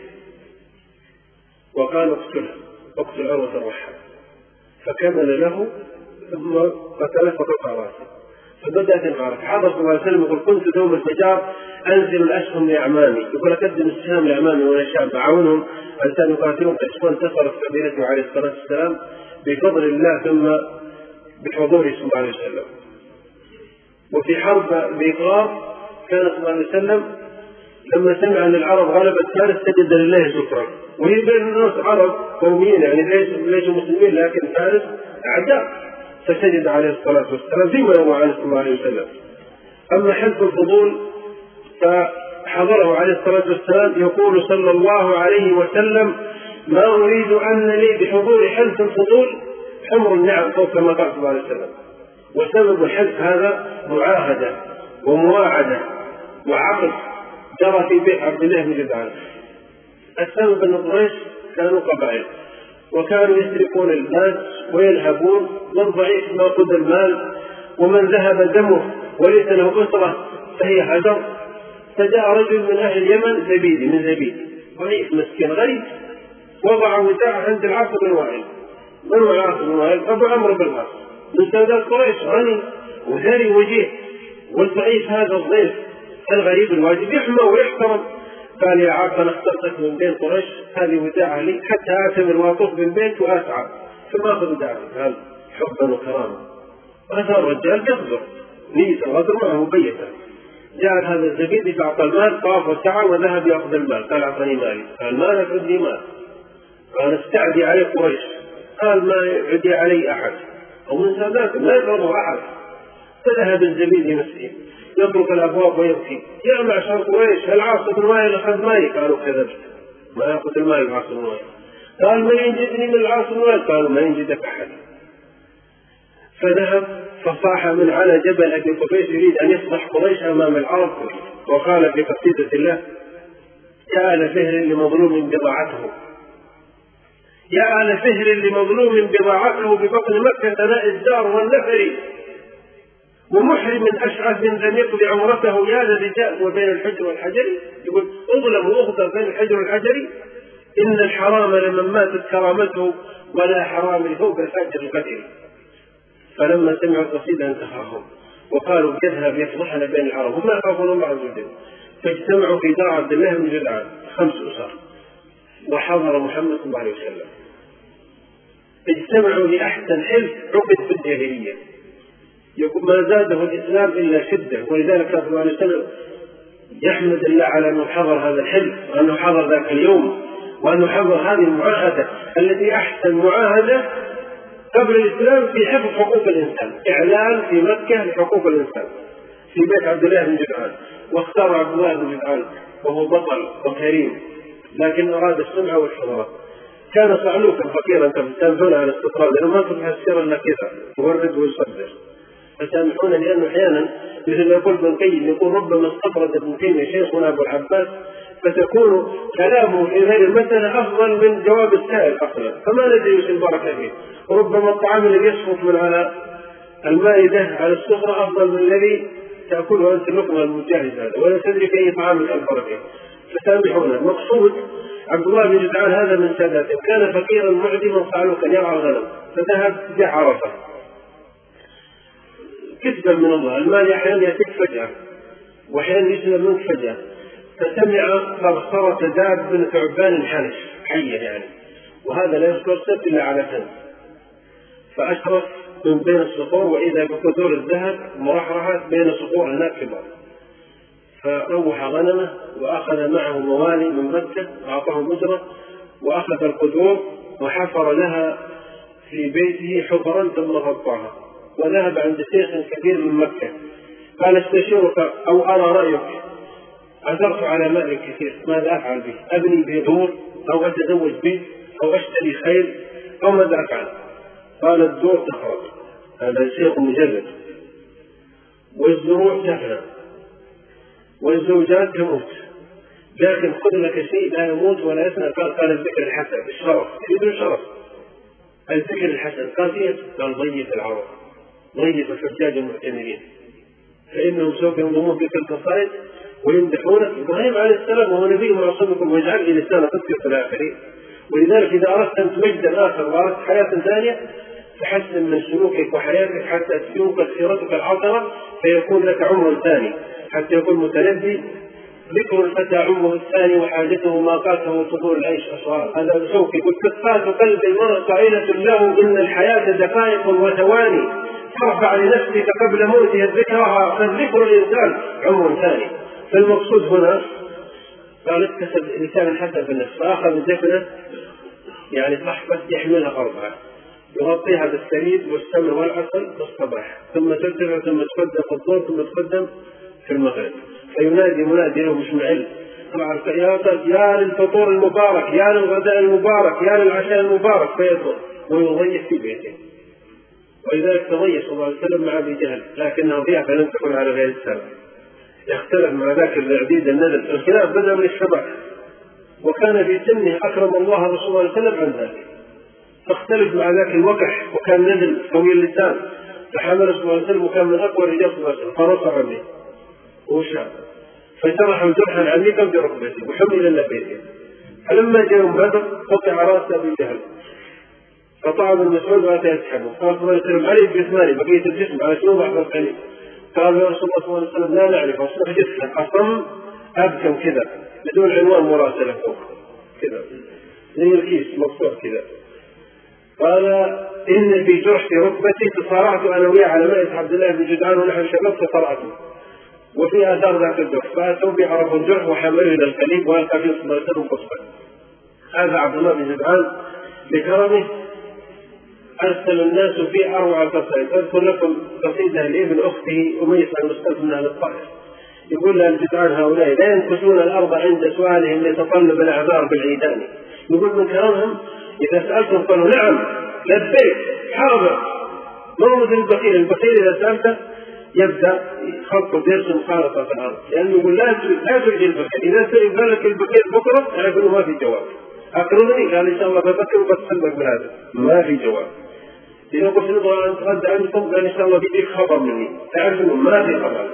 وقال اقتل عروة الرحال، فكمل له ثم قتله فقطع راسه. فبدأت المعركة. حضر صلى الله عليه وسلم يقول كنت دوم الفجار أنزل الأسهم لأعمامي، يقول أقدم السهام لأعمامي وأنا شاب أعاونهم أن يقاتلون قيس، وانتصرت قبيلته عليه الصلاة والسلام بفضل الله ثم بحضوره صلى الله عليه وسلم. وفي حرب بإقرار كان صلى الله عليه وسلم لما سمع أن العرب غلبت فارس سجد لله شكرا، وهي بين الناس عرب قوميين يعني ليسوا مسلمين لكن فارس أعداء، فسجد عليه الصلاة والسلام فيما يروى عنه صلى الله عليه وسلم. أما حلف الفضول فحضره عليه الصلاة والسلام يقول صلى الله عليه وسلم ما أريد أن لي بحضور حلف الفضول حمر النعم أو كما قال صلى الله عليه وسلم. وسبب الحلف هذا معاهدة ومواعدة وعقد جرى في بيت عبد الله بن جدعان. السبب أن قريش كانوا قبائل وكانوا يسرقون المال ويلهبون، والضعيف ناخذ المال ومن ذهب دمه وليس له أسرة فهي حجر. فجاء رجل من أهل اليمن زبيدي من زبيد ضعيف مسكين غريب، وضع وداع عند العاص بن وائل. من هو العاص بن وائل؟ أبو عمرو بن العاص من سادات قريش، غني وثري وجيه، والضعيف هذا الضيف الغريب الواجب يحمى ويحترم. قال يا عاص أنا اخترتك من بين قريش، هذه وداعة لي حتى أعتمر وأطوف بالبيت وأسعى، ثم أخذ وداعة. قال حبا وكرامة. هذا الرجال يصبر نية الغدر معه بيتا. جاء هذا الزبيدي فأعطى المال، طاف وسعى وذهب يأخذ المال. قال أعطني مالي. قال ما لك عندي مال. قال استعدي علي قريش. قال ما يعدي علي أحد، ومن سادات لا يضره أحد. فذهب الزبيدي مسكين يطرق الأبواب ويبكي يا معشر قريش العاص بن وائل أخذ مالي. قالوا كذبت، ما يأخذ المال العاص بن وائل. قال من ينجدني من العاص بن وائل؟ قالوا ما ينجدك أحد. فذهب فصاح من على جبل أبي قبيس يريد أن يفضح قريش أمام العرب، وقال في قصيدة الله: يا آل فهر لمظلوم بضاعته، يا آل فهر لمظلوم بضاعته ببطن مكة ناء الدار والنفر، ومحرم أشعث لم يقض عمرته، يا للرجال وبين الحجر والحجر. يقول اظلم واغدر بين الحجر والحجر، إن الحرام لمن ماتت كرامته، ولا حرام فوق الحجر القدر. فلما سمعوا القصيدة انتهاهم وقالوا يذهب يفضحنا بين العرب، وما خافوا الله عز وجل. فاجتمعوا في دار عبد الله بن جدعان 5 أسر، وحضر محمد صلى الله عليه وسلم. اجتمعوا لأحسن حلف عقد في الجاهلية، ما زاده الإسلام إلا شدة. ولذلك صلى الله عليه وسلم يحمد الله على أنه حضر هذا الحلف، وأنه حضر ذاك اليوم، وأنه حضر هذه المعاهدة التي أحسن معاهدة قبل الإسلام في حفظ حقوق الإنسان، إعلان في مكة لحقوق الإنسان في بيت عبد الله بن جدعان. واختار عبد الله بن جدعان وهو بطل وكريم، لكن أراد السمعة والشهرة. كان صعلوكا فقيرا تنفون على الاستطراد، لأنه ما تصبح السيرة إلا كذا يورد ويصدر. فسامحونا لأنه أحيانا مثل ما يقول ابن القيم، يقول ربما استطرد ابن تيمية شيخنا أبو العباس فتكون كلامه في غير المسألة أفضل من جواب السائل أصلا، فما ندري وش البركة فيه. وربما الطعام الذي يسقط من على المائدة على السفرة أفضل من الذي تأكله أنت اللقمة المجهز هذا، ولا تدري في أي طعام البركة. فسامحونا. مقصود عبد الله بن جدعان هذا من ساداته، كان فقيرا معدما صعلوكا يرعى الغنم، فذهب جاء عرفة كسبا من الله. المال أحيانا يأتيك فجأة وأحيانا يسلب منك فجأة. فسمع صرصرة داب بن ثعبان حنش حية يعني، وهذا لا يصرصر إلا على كنز. فأشرف من بين الصخور وإذا بقدور الذهب مرحرحة بين صخور هناك كبار. فروح غنمه وأخذ معه موالي من مكة وأعطاهم أجرة، وأخذ القدور وحفر لها في بيته حفرا ثم غطاها، وذهب عند شيخ كبير من مكة قال استشيرك أو أرى رأيك، عثرت على مال كثير ماذا أفعل به؟ أبني به دور أو أتزوج به أو أشتري خيل أو ماذا أفعل؟ قال الدور تخرج، هذا الشيخ مجرد، والزروع تفنى، والزوجات تموت، لكن خذ لك شيء لا يموت ولا يفنى. قال الذكر الحسن، الشرف، يريد الشرف، الذكر الحسن. قال كيف؟ قال ضيف العرب، ضيف الحجاج المعتمرين، فإنهم سوف ينضمون بك القصائد ويمدحونك. إبراهيم عليه السلام وهو نبي معصومكم واجعل لي لسان صدق في الآخرين. ولذلك إذا أردت أن مجدا آخر وأردت حياة ثانية فحسن من سلوكك وحياتك حتى تنقل سيرتك العطرة، فيكون لك عمر ثاني، حتى يكون متنبي ذكر الفتى عمره الثاني وحاجته ما قاته طفول العيش أسرار. هذا سوف يقول كفات قلب المرء قائلة له إن الحياة دقائق وثواني، فارفع لنفسك قبل موتها ذكرها، فالذكر الإنسان عمر ثاني. فالمقصود هنا قال اكتسب الإنسان الحسن في النفس، فأخذ الدفنة يعني صحبة يحملها 4 يغطيها بالسريد والسمن والعسل في الصباح، ثم ترتفع ثم تقدم في الظهر ثم تقدم في المغرب. فينادي منادي له مش معل طبعا يا للفطور المبارك، يا للغداء المبارك، يا للعشاء المبارك، فيدخل ويضيف في بيته. ولذلك تضيف صلى الله عليه وسلم مع أبي جهل، لكنها ضيافة لم تكن على غير السلام. يختلف مع ذاك العديد النذر، الخلاف بدأ من الشباب، وكان في سنه أكرم الله رسول الله صلى الله عليه وسلم عن ذلك. فاختلف مع ذاك الوقح، وكان نذل قوي اللسان، فحمل صلى الله عليه وسلم وكان من أقوى رجال صلى الله عليه وسلم، فرصع به وشاب، فجرح جرحا عميقا بركبته وحمل إلى بيته. فلما جاء بدر قطع رأس أبي جهل، فطعن المسعود وأتى يسحبه. قال صلى الله عليه وسلم عليه بجسماني بقية الجسم على شنو بعض القليل. قال يا رسول الله صلى الله عليه وسلم لا نعرف، أصبح جسمه أصم أبكم كذا بدون عنوان مراسلة فوق كذا زي الكيس مقصور كذا. قال إن في جرح في ركبتي تصارعت أنا وياه على مائدة عبد الله بن جدعان ونحن شباب تصارعته، وفي آثار ذاك الجرح، فأتوا بعرفوا الجرح وحملوا إلى القليب وألقى فيه صلى الله عليه وسلم قصبا. هذا عبد الله بن جدعان بكرمه أرسل الناس في أروع القصائد. أذكر لكم قصيدة لابن أخته أميس المستلف من أهل الطائف، يقول لها الجدعان هؤلاء لا ينكسون الأرض عند سؤالهم لتطلب الأعذار بالعيدان. يقول من كرمهم إذا سألتم قالوا نعم لبيك حاضر. ما هو مثل البخيل. البخيل إذا سألته يبدأ خلقه يرسم خارطة في الأرض، لأنه يقول لا ترجي البخيل. إذا سأل لك البخيل بكرة أعرف أنه ما في جواب. أقرضني قال إن شاء الله بفكر وبتصدق بهذا، ما في جواب. إذا قلت نبغى أن نتغدى عندكم قال إن شاء الله بيجيك خبر مني، تعرف أنه ما في خبر.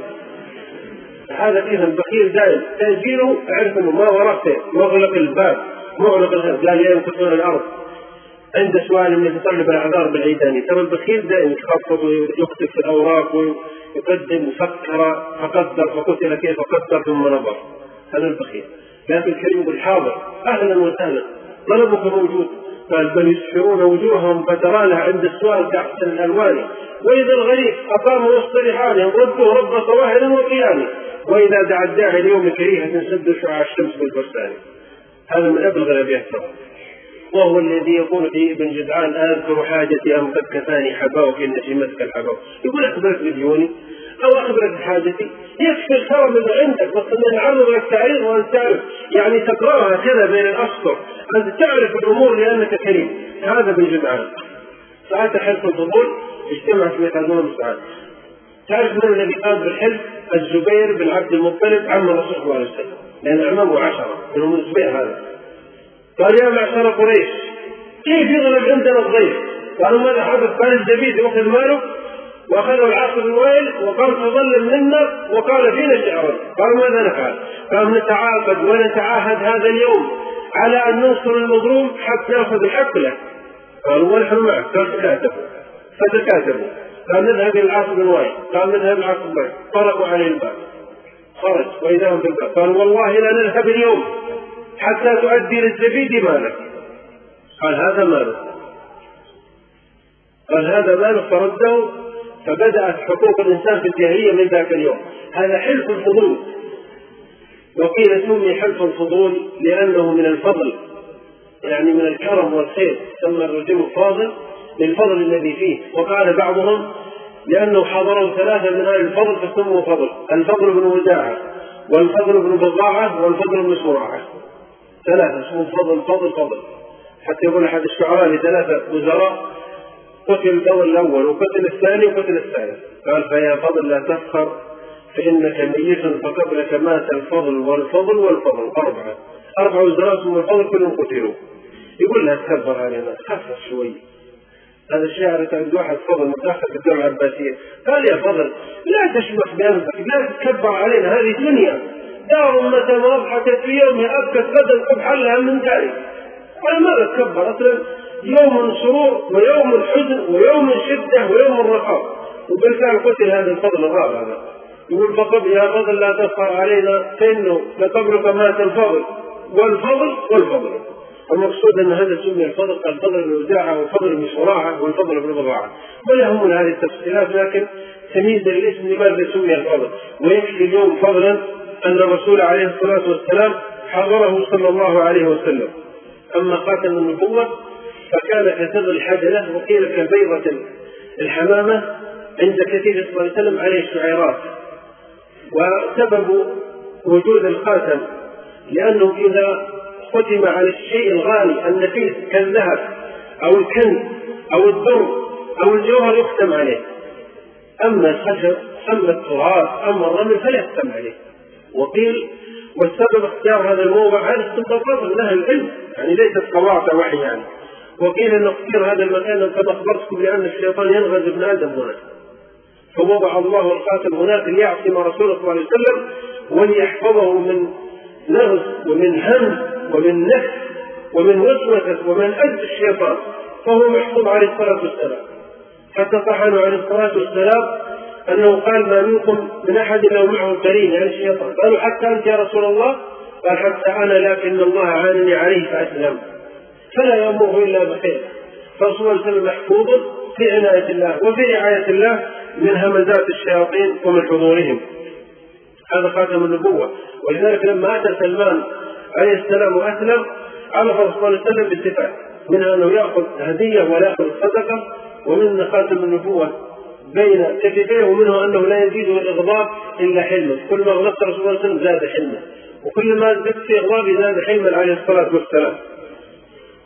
هذا فيه البخيل دائم تأجيله أعرف أنه ما ورقته، مغلق الباب، مغلق الباب، قال ينكسون الأرض عند سؤال من يتطلب الأعذار بالعيداني. ترى البخيل دائما يخطط ويكتب في الأوراق ويقدم وفكر فقدر فقتل كيف قدر ثم نظر. هذا البخيل. لكن الكريم يقول حاضر أهلا وسهلا طلبك موجود. قال بل يسفرون وجوههم فترى لها عند السؤال كأحسن الألوان، وإذا الغريب أقام وسط رحالهم ربه رب صواهر وقيام، وإذا دعا الداعي اليوم كريهة سد شعاع الشمس بالبرسان. هذا من أبلغ الأبيات. وهو الذي يقول في ابن جدعان أذكر حاجتي أم قد كفاني حباؤك إن في مسك الحباء. يقول أخبرك بديوني أو أخبرك بحاجتي، يكفي الكرم اللي عندك، بس أن نعرض لك تعريض وأن تعرف يعني تقرأها كذا بين الأسطر، أن تعرف الأمور لأنك كريم. هذا ابن جدعان. ساعات حلف الفضول اجتمع في ميقاتون المستعان. تعرف من الذي قام بالحلف؟ الزبير بن عبد المطلب عم الرسول صلى الله عليه وسلم، لأن عمه 10 من الزبير هذا. قال يا معشر قريش كيف يغلب عندنا الضيف؟ قالوا ماذا حدث؟ قال الزبيد يأخذ ماله وأخذه العاص بن وائل وقال تظل منا وقال فينا شعرا. قالوا ماذا نفعل؟ قال نتعاقد ونتعاهد هذا اليوم على أن ننصر المظلوم حتى نأخذ الحق له. قالوا ونحن معك. قال فتكاتبوا. قال نذهب إلى العاص بن وائل. قال نذهب إلى العاص بن وائل. طرقوا عليه الباب خرج وإذا هم بالباب. قال والله لا نذهب اليوم حتى تؤدي للزبيد مالك. قال هذا مالك. قال هذا مالك. فرده. فبدأت حقوق الإنسان في الجاهلية من ذاك اليوم. هذا حلف الفضول، وقيل سمي حلف الفضول لأنه من الفضل، يعني من الكرم والخير، سمى الرجل فاضل للفضل الذي فيه. وقال بعضهم لأنه حضره 3 من أهل الفضل فسموا فضل: الفضل بن وداعة والفضل بن بضاعة والفضل بن سرعة. 3 اسمه فضل. حتى يقول أحد الشعراء ل3 وزراء: قتل الفضل الأول وقتل الثاني وقتل الثالث. قال فيا فضل لا تفخر فإنك ميت فقبلك مات الفضل والفضل والفضل. 4 وزراء اسمه الفضل كلهم قتلوا. يقول لها تكبر علينا، خفف شوي. هذا الشاعر عند واحد فضل متأخر في الدولة العباسية قال يا فضل لا تشمخ بأنفك، لا تكبر علينا، هذه دنيا دار متى ما أضحكت في يومها أبكت غدا قبحا لها من داري. قال ماذا تكبر؟ أصلا يوم سرور ويوم حزن ويوم شدة ويوم رخاء. وبالفعل قتل هذا الفضل الرابع هذا. يقول فقبل يا فضل لا تفخر علينا فإنه لقبلك مات الفضل والفضل والفضل. المقصود أن هذا سمي الفضل بن وداعة والفضل بن سراعة والفضل بن بضاعة. ولا يهمنا هذه التفصيلات، لكن تمييز الاسم لماذا سمي الفضل. ويكفي اليوم فضلا أن الرسول عليه الصلاة والسلام حضره صلى الله عليه وسلم. أما خاتم النبوة فكان كثر الحجلة وقيل كبيضة الحمامة عند كثير صلى الله عليه وسلم عليه الشعيرات. وسبب وجود الخاتم لأنه إذا ختم على الشيء الغالي النفيس كالذهب أو الكنز أو الدر أو الجوهر يختم عليه. أما الخشب أما التراب أما الرمل فلا يختم عليه. وقيل والسبب اختيار هذا الموضع هذا استنباطات لها العلم، يعني ليست قواطع وحي يعني. وقيل أن اختيار هذا المكان كما أخبرتكم لأن الشيطان ينغز ابن آدم هناك، فوضع الله الخاتم هناك ليعصم رسول الله صلى الله عليه وسلم وليحفظه من نغز ومن هم ومن نفس ومن وسوسة ومن أذى الشيطان، فهو محفوظ عليه الصلاة والسلام. حتى طعنوا عليه الصلاة والسلام أنه قال ما منكم من أحد لو معه قرين يعني الشيطان. قالوا حتى أنت يا رسول الله؟ قال حتى أنا، لكن الله عانني عليه فأسلم. فلا يأمره إلا بخير. فالرسول صلى الله عليه وسلم محفوظ في عناية الله وفي رعاية الله من همزات الشياطين ومن حضورهم. هذا خاتم النبوة. ولذلك لما أتى سلمان عليه السلام وأسلم عرف الرسول صلى الله عليه وسلم بالاتفاق، منها أنه يأخذ هدية ولا يأخذ صدقة، ومن خاتم النبوة بين كتفيه، ومنه أنه لا يزيده الإغضاب إلا حلمه. كل ما غضبت رسول الله صلى الله عليه وسلم زاد حلمه، وكل ما زدت في إغضابه زاد حلما عليه الصلاة والسلام.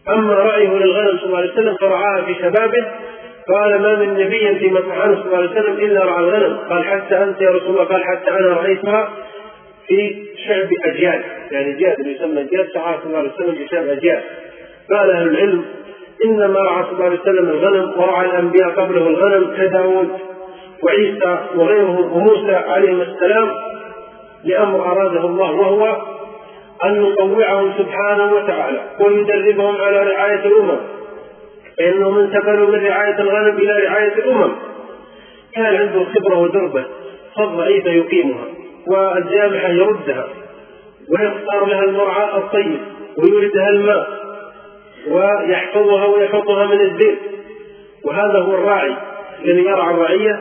أما رعيه للغنم صلى الله عليه وسلم فرعاها في شبابه، قال ما من نبي في مكانه صلى الله عليه وسلم إلا رعى الغنم، قال حتى أنت يا رسول الله، قال حتى أنا رأيتها في شعب أجيال، يعني جاد يسمى جاد سعى صلى الله عليه وسلم في شعب أجيال. قال أهل العلم إنما رعى صلى الله عليه وسلم الغنم، ورعى الأنبياء قبله الغنم كداود وعيسى وغيرهم وموسى عليهم السلام لأمر أراده الله، وهو أن يطوعهم سبحانه وتعالى ويدربهم على رعاية الأمم، فإنهم انتقلوا من رعاية الغنم إلى رعاية الأمم. كان عنده خبرة ودربة، فالضعيفة يقيمها والجامحة يردها، ويختار لها المرعى الطيب ويوردها الماء ويحفظها ويحطها من الذئب. وهذا هو الراعي الذي يرعى الرعية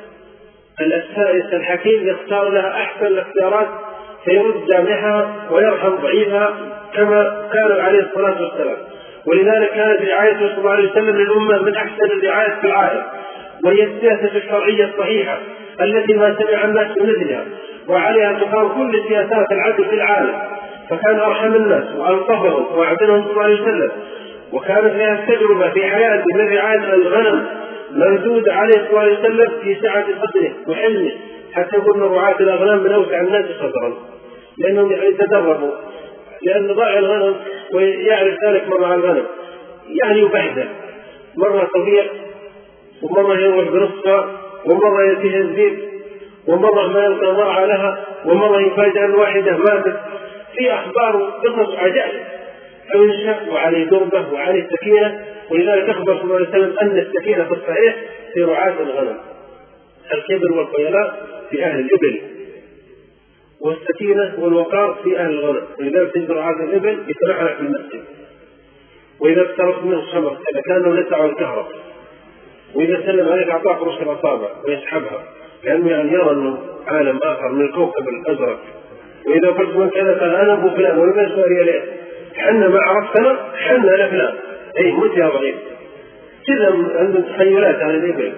السائس الحكيم، يختار لها أحسن الاختيارات فيرد جامحها ويرحم ضعيفها كما كان عليه الصلاة والسلام. ولذلك كانت رعايته صلى الله عليه وسلم للأمة من أحسن الرعاية في العالم، وهي السياسة الشرعية الصحيحة التي ما سمع الناس بمثلها، وعليها تقام كل سياسات العدل في العالم. فكان أرحم الناس وألطفهم وأعدلهم صلى الله عليه وسلم. وكانت لها التجربة في حياته من رعاية الغنم ممدود عليه صلى الله عليه وسلم في سعة صدره وحلمه، حتى يكون رعاة الأغنام من أوسع الناس صدرا، لأنهم يتدربوا، لأن ضاع الغنم ويعرف ذلك مرة على الغنم يعني يبهدل، مرة طبيع ومرة يروح بنصها، ومرة يأتيها الذئب، ومرة ما يلقى مرعى لها، ومرة يفاجأ الواحدة ماتت. في أخبار قصص عجائب، فينشأ وعليه دربة وعليه سكينة. ولذلك أخبر صلى الله عليه وسلم أن السكينة في الصحيح في رعاة الغنم، الكبر والخيلاء في أهل الإبل، والسكينة والوقار في أهل الغنم. ولذلك تجد رعاة الإبل يتنحنح في المسجد، وإذا اقتربت منه الشمر كأنه لسع الكهرب، وإذا سلم عليك أعطاك رشد الأصابع ويسحبها كأنه يعني يرى أنه عالم آخر من الكوكب الأزرق. وإذا قلت من كذا قال أنا أبو فلان ولم يسأل ليه، حنا ما عرفتنا حنا لفلان، أي مت يا ضعيف. كذا عندهم تخيلات عن الإبل.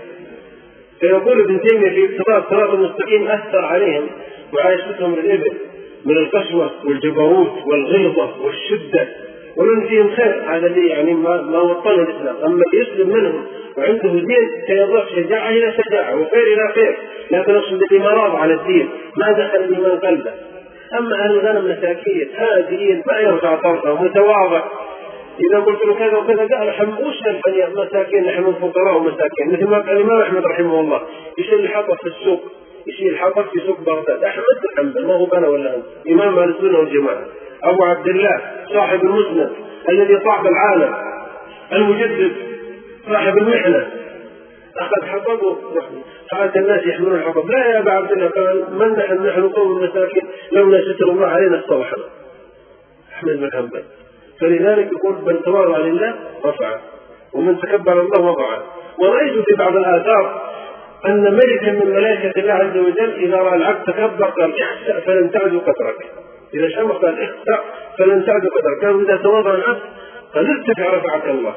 فيقول ابن تيمية في اقتضاء الصراط المستقيم أثر عليهم وعايشتهم الإبل من القسوة والجبروت والغلظة والشدة، ومن فيهم خير. هذا اللي يعني ما وطنه الإسلام. أما يسلم منهم وعنده دين سيضاف شجاعة إلى شجاعة وخير إلى خير، لكن أقصد اللي ما راض على الدين ما دخل الإيمان قلبه. أما أهل الغنم مساكين هادئين ما يرفع طرفه متواضع، إذا قلت له كذا وكذا قال حموش البنيان مساكين، نحن فقراء ومساكين، مثل ما قال الإمام أحمد رحمه الله يشيل الحطب في السوق، يشيل الحطب في سوق بغداد. أحمد بن حنبل ما هو أنا ولا أنت، إمام أهل السنة والجماعة، أبو عبد الله صاحب المسند الذي صاحب العالم، المجدد صاحب المحنة، أخذ حطبه قالت الناس يحملون الحطب. لا يا أبا عبد الله، قال من نحن قوم مساكين لولا ستر الله علينا استوحنا. أحمد بن حنبل. فلذلك يقول من تواضع لله رفعه، ومن تكبر الله وضعه. ورأيت في بعض الآثار أن ملكا من ملائكة الله عز وجل إذا رأى العبد تكبر قال اخسأ فلن تعد قدرك، إذا شمخ قال اخسأ فلن تعد قدرك. كان إذا تواضع العبد قال ارتفع رفعك الله.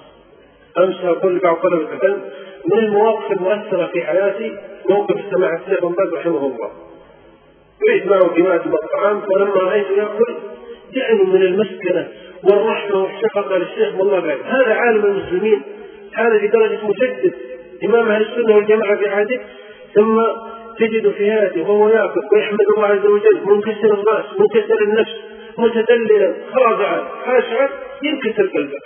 أمس أقول بعض طلبة العلم من المواقف المؤثرة في حياتي موقف سماع الشيخ بن باز رحمه الله، يريد معه كمائة الطعام، ولما رأيته يأكل يعني من المسكنة والرحمة والشفقة للشيخ والله بعد. هذا عالم المسلمين، هذا في درجة مجدد إمام أهل السنة والجماعة في عهده، ثم تجد في هذه وهو يأكل ويحمد الله عز وجل منكسر الرأس منكسر النفس متدللا خاضعا خاشعا ينكسر قلبك.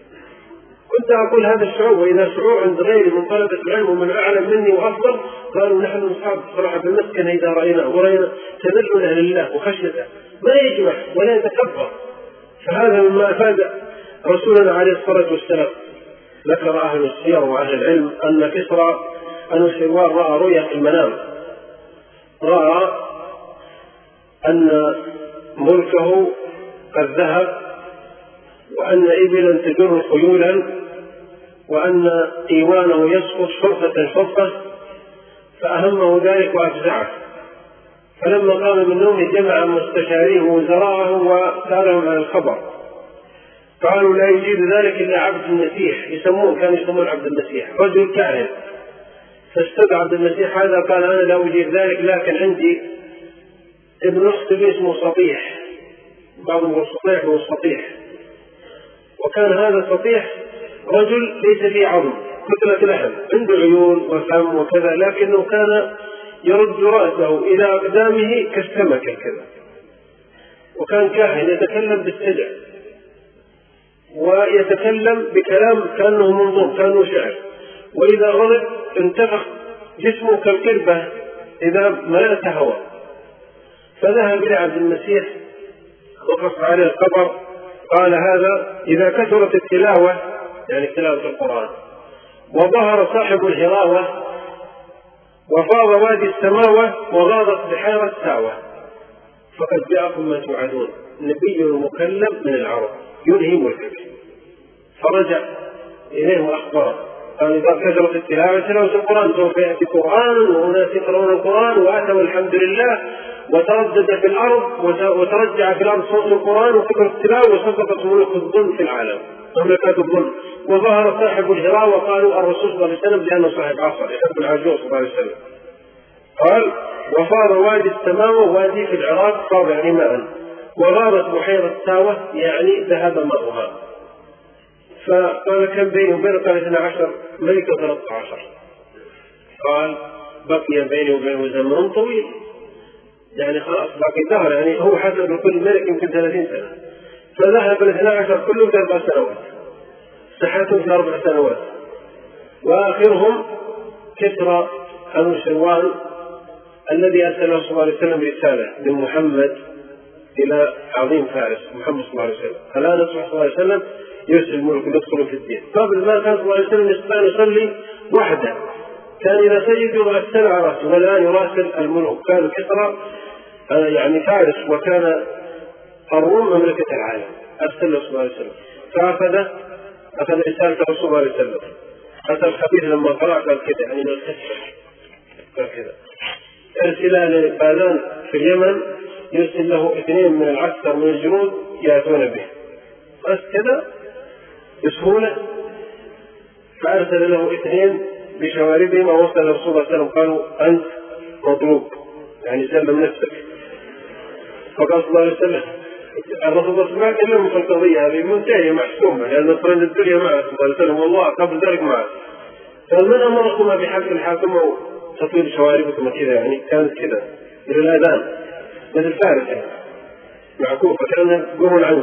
كنت أقول هذا الشعور، وإذا شعور عند غيري من طلبة العلم ومن أعلم مني وأفضل قالوا نحن نصاب صراحة بالمسكنة إذا رأيناه ورأينا تذلله لله وخشيته ما يجمع ولا يتكبر. فهذا مما أفاد رسولنا عليه الصلاة والسلام. ذكر أهل السير وأهل العلم أن كسرى أنوشروان رأى رؤيا في المنام، رأى أن ملكه قد ذهب، وأن إبلا تجر خيولا، وأن إيوانه يسقط شرطة شرطة، فأهمه ذلك وأفزعه. فلما قام من نومه جمع مستشاريه ووزراءه وسألهم عن الخبر، قالوا لا يجيب ذلك إلا عبد المسيح، كانوا يسمون عبد المسيح رجل كاهن. فاستدعى عبد المسيح هذا قال أنا لا أجيب ذلك، لكن عندي ابن أخت اسمه سطيح، بعضهم يقول سطيح وسطيح، وكان هذا السطيح رجل ليس فيه عظم، كتلة لحم، عنده عيون وفم وكذا، لكنه كان يرد رأسه إلى أقدامه كالسمكة كذا. وكان كاهن يتكلم بالسجع ويتكلم بكلام كأنه منظوم، كأنه شعر، وإذا غضب انتفخ جسمه كالقربة إذا ملأت هواء. فذهب إلى عبد المسيح وقص عليه القبر، قال هذا إذا كثرت التلاوة، يعني تلاوة القرآن، وظهر صاحب الهراوة وفاض وادي السماوة وغاضت بحيرة ساوة فقد جاءكم ما توعدون، نبي مكلم من العرب ينهي ملكك. فرجع إليه وأخبره، قال إذا كثرت التلاوة تلاوة القرآن سوف يأتي قرآن وناس يقرؤون القرآن، وأتوا الحمد لله وتردد في الأرض وترجع في الأرض صوت القرآن وكثرت التلاوة وسقطت ملوك الظلم في العالم، مملكات الظلم. وظهر صاحب الهراء وقالوا الرسول صلى الله عليه وسلم لأنه صاحب عصر يحب العجوز صلى الله عليه وسلم. قال وفاض وادي السماوة، وادي في العراق فاض يعني ماء، وغابت بحيرة ساوة يعني ذهب ماؤها. فقال كم بيني وبينه؟ قال 12 ملك 13. قال بقي بيني وبينه زمن طويل، يعني خلاص باقي دهر، يعني هو حسب لكل ملك يمكن 30 سنة. فذهب 12 كلهم 4 سنوات، سحتهم في 4 سنوات. وآخرهم كسرى أنوشروان الذي أرسله صلى الله عليه وسلم رسالة من محمد إلى عظيم فارس محمد صلى الله عليه وسلم، فلا نسمع صلى الله عليه وسلم يرسل الملك يدخل في الدين. قبل ما كان صلى الله عليه وسلم يصلي وحده، كان إذا سجد يرسل على رأسه، والآن يراسل الملوك. كان كسرى يعني فارس، وكان الروم مملكة العالم، أرسله صلى الله عليه وسلم. فأخذ رسالة رسول الله عليه وسلم. حتى الخبير لما قرأ قال كذا، يعني من قال كذا ارسل لبادان في اليمن يرسل له 2 من العسكر من الجنود يأتون به، بس كذا بسهولة. فأرسل له 2 بشواربهم ووصل رسول الله صلى الله عليه وسلم، قالوا أنت مطلوب، يعني سلم نفسك. فقال صلى الله عليه وسلم الرسول ما كلمه في القضية هذه منتهية محسومة، لأن نصرين الدنيا معه صلى الله عليه وسلم، والله قبل ذلك معه. قال من أمركم بحق الحاكم وتطويل شواربكم كذا؟ يعني كانت كذا من الآذان مثل فارس يعني معكوفة، كان يقومون عنه.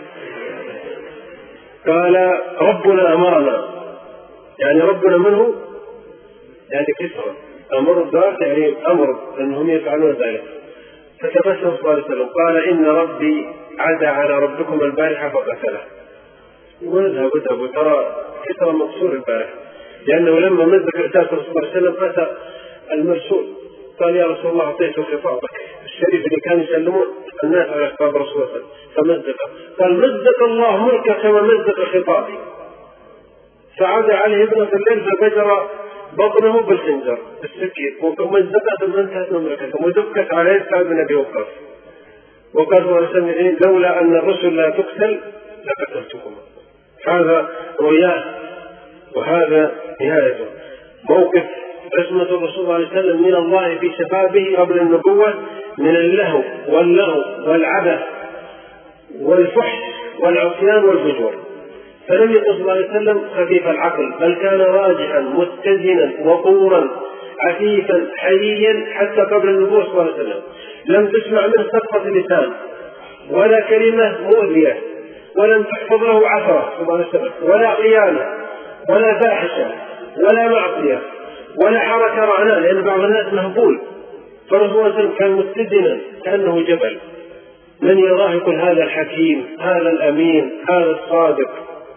قال ربنا أمرنا، يعني ربنا منه يعني كسرى، أمر الذات يعني أمر أنهم يفعلون ذلك. فتبسم صلى الله عليه وسلم قال إن ربي عدا على ربكم البارحة فقتله. ونذهب وترى كسرى مقصور البارحة، لأنه لما مزق رسالة رسول الله صلى الله عليه وسلم أتى المرسول قال يا رسول الله أعطيته خطابك الشريف اللي كان يسلمون الناس على خطاب رسول الله فمزق. قال مزق الله ملكك كما مزق خطابي. فعاد عليه ابنة الليل ففجر بطنه بالخنجر بالسكين ومزقت انتهت مملكته ودكت عليه سعد بن ابي وقاص. وقال صلى الله عليه وسلم لولا ان الرسل لا تقتل لقتلتكم. هذا رؤياه وهذا نهايته. موقف عصمة الرسول صلى الله عليه وسلم من الله في شبابه قبل النبوة من اللهو واللغو والعبث والفحش والعصيان والفجور. فلم يكن صلى الله عليه وسلم خفيف العقل، بل كان راجعا متزنا وقورا عفيفا حييا حتى قبل النبوة صلى الله عليه وسلم. لم تسمع منه سقطة لسان ولا كلمة مؤذية، ولم تحفظ له عثرة صلى الله عليه وسلم، ولا خيانة ولا فاحشة ولا معصية ولا حركة رعناء، لأن بعض الناس مهبول. فالرسول صلى الله عليه وسلم كان متزنا كأنه جبل، من يراه يقول هذا الحكيم هذا الأمين هذا الصادق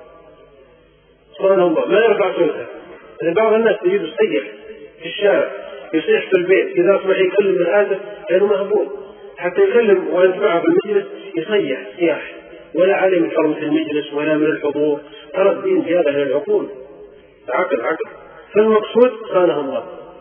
سبحان الله، ما يرفع صوته. بعض الناس تجد يصيح في الشارع يصيح في البيت إذا أصبح يكلم الآسف لأنه مهبول، حتى يكلم وينفعه في المجلس يصيح صياح، ولا عليه من حرمة المجلس ولا من الحضور. ترى الدين زيادة للعقول، عقل. فالمقصود خانه الله.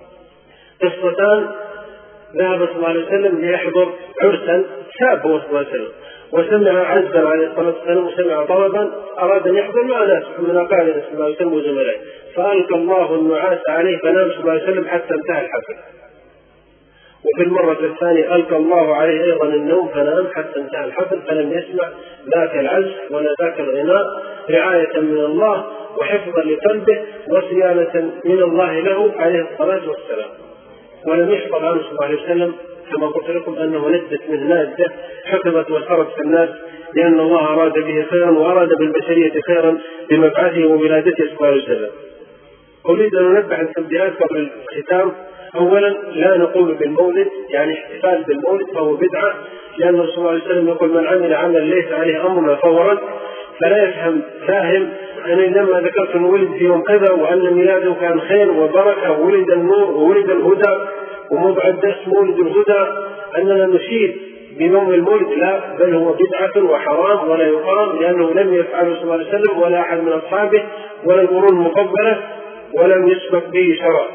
قصتان: ذهب صلى الله عليه وسلم ليحضر عرسا شاب صلى الله عليه وسلم، وسمع عزا عليه الصلاة والسلام وسمع طلبا أراد أن يحضر مع ناس من أقاربه صلى الله عليه وسلم وزملائه، فألقى الله النعاس عليه فنام صلى الله عليه وسلم حتى انتهى الحفل. وفي المرة الثانية ألقى الله عليه أيضا النوم فنام حتى انتهى الحفل فلم يسمع ذاك العزف ولا ذاك الغناء، رعاية من الله وحفظا لقلبه وصيانة من الله له عليه الصلاة والسلام. ولم يحفظ عنه صلى الله عليه وسلم كما قلت لكم أنه ندت من نادة حفظت وسرت في الناس، لأن الله أراد به خيرا وأراد بالبشرية خيرا بمبعثه وولادته صلى الله عليه وسلم. أريد أن أنبه عن تنبيهات قبل الختام. أولا، لا نقول بالمولد يعني احتفال بالمولد فهو بدعة، لأن الرسول صلى الله عليه وسلم يقول من عمل عملا ليس عليه أمرنا فهو رد. فلا يفهم فاهم أن لما ذكرت أنه ولد في يوم كذا وأن ميلاده كان خير وبركة وولد النور وولد الهدى وموضع الدرس مولد الهدى أننا نشيد بيوم المولد، لا، بل هو بدعة وحرام ولا يقام، لأنه لم يفعله صلى الله عليه وسلم ولا أحد من أصحابه ولا القرون المفضلة ولم يسبق به شرع.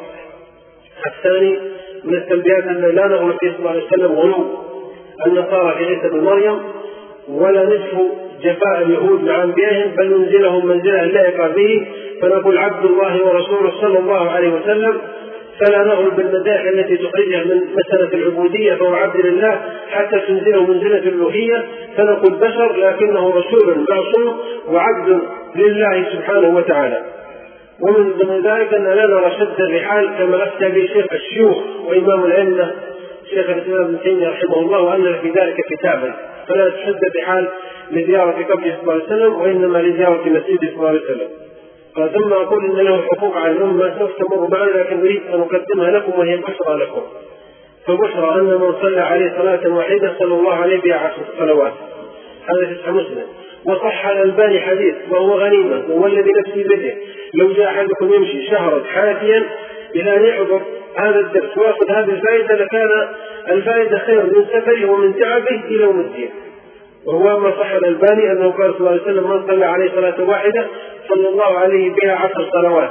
الثاني من التنبيهات أن لا نغلو فيه صلى الله عليه وسلم غلو النصارى في عيسى بن مريم، ولا نشف جفاء اليهود مع أنبيائهم، بل ننزلهم منزلة لائقة به، فنقول عبد الله ورسوله صلى الله عليه وسلم، فلا نغلو بالمدائح التي تخرجها من مسألة العبودية فهو عبد لله حتى تنزله منزلة الألوهية، فنقول بشر لكنه رسول معصوم وعبد لله سبحانه وتعالى. ومن ضمن ذلك أن لا نرى شد الرحال كما أفتى به شيخ الشيوخ وإمام الأئمة شيخ الإسلام ابن تيمية رحمه الله، وأن في ذلك كتابا، فلا تشد الرحال لزيارة قبره صلى الله عليه وسلم وإنما لزيارة مسجده صلى الله عليه وسلم. ثم أقول إن له حقوق على الأمة سوف تمر معنا، لكن أريد أن أقدمها لكم وهي بشرى لكم. فبشرى أن من صلى عليه صلاة واحدة صلى الله عليه بها 10 صلوات، هذا في صحيح مسلم. وصح الألباني حديث وهو غنيمة والذي نفسي بيده لو جاء أحدكم يمشي شهرا حافيا إلى أن يحضر هذا الدرس ويأخذ هذه الفائدة لكان الفائدة خير من سفره ومن تعبه إلى يوم الدين. وهو ما صح الألباني أنه قال صلى الله عليه وسلم من صلى عليه صلاة واحدة صلى الله عليه بها 10 صلوات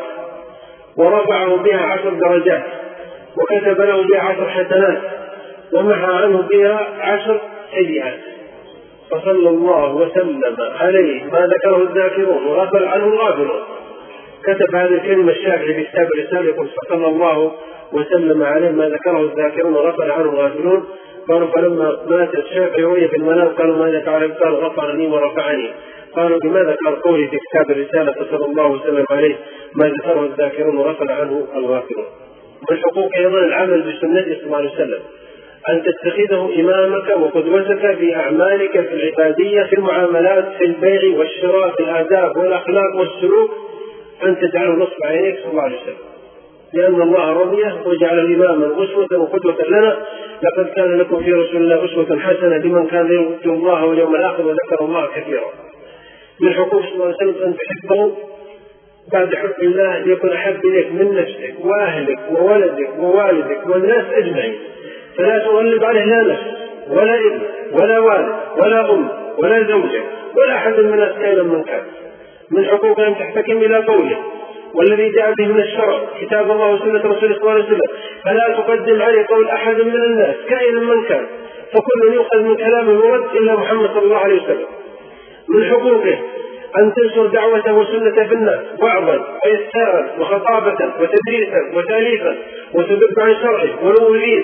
ورفعه بها 10 درجات وكتب له بها 10 حسنات ومحى عنه بها 10 سيئات. فصلى الله وسلم عليه ما ذكره الذاكرون وغفل عنه الغافلون. كتب هذه الكلمة الشافعي في كتاب الرسالة يقول صلى الله وسلم عليه ما ذكره الذاكرون وغفل عنه الغافلون. قالوا فلما مات الشافعي رؤي في المنام قالوا ماذا فعل؟ قال غفرني ورفعني. قالوا بماذا قال قولي في كتاب الرسالة صلى الله وسلم عليه ما ذكره الذاكرون وغفل عنه الغافلون. من حقوق أيضا العمل بسنته صلى الله عليه وسلم، أن تتخذه إمامك وقدوتك في أعمالك في العبادية في المعاملات في البيع والشراء في الآداب والأخلاق والسلوك، أن تجعله نصب عينيك صلى الله عليه وسلم، لأن الله رضيه وجعل إماما أسوة وقدوة لنا. لقد كان لكم في رسول الله أسوة حسنة لمن كان يرجو الله واليوم الآخر وذكر الله كثيرا. من حقوق صلى الله عليه وسلم أن تحبه بعد حب الله يكون أحب إليك من نفسك وأهلك وولدك ووالدك والناس أجمعين، فلا تغلب عليه لا نفس ولا ابن ولا والد ولا أم ولا زوجة ولا أحد من الناس كائنا من كان. من حقوق أن تحتكم إلى قوله والذي جاء به من الشرع كتاب الله وسنة رسوله صلى الله عليه وسلم، فلا تقدم عليه قول أحد من الناس كائنا من كان، فكل يؤخذ من كلامه ورد إلا محمد صلى الله عليه وسلم. من حقوقه أن تنشر دعوته وسنة في الناس وعظا وإسهارا وخطابة وتدريسا وتأليفا وتدب عن شرعه ولو يريد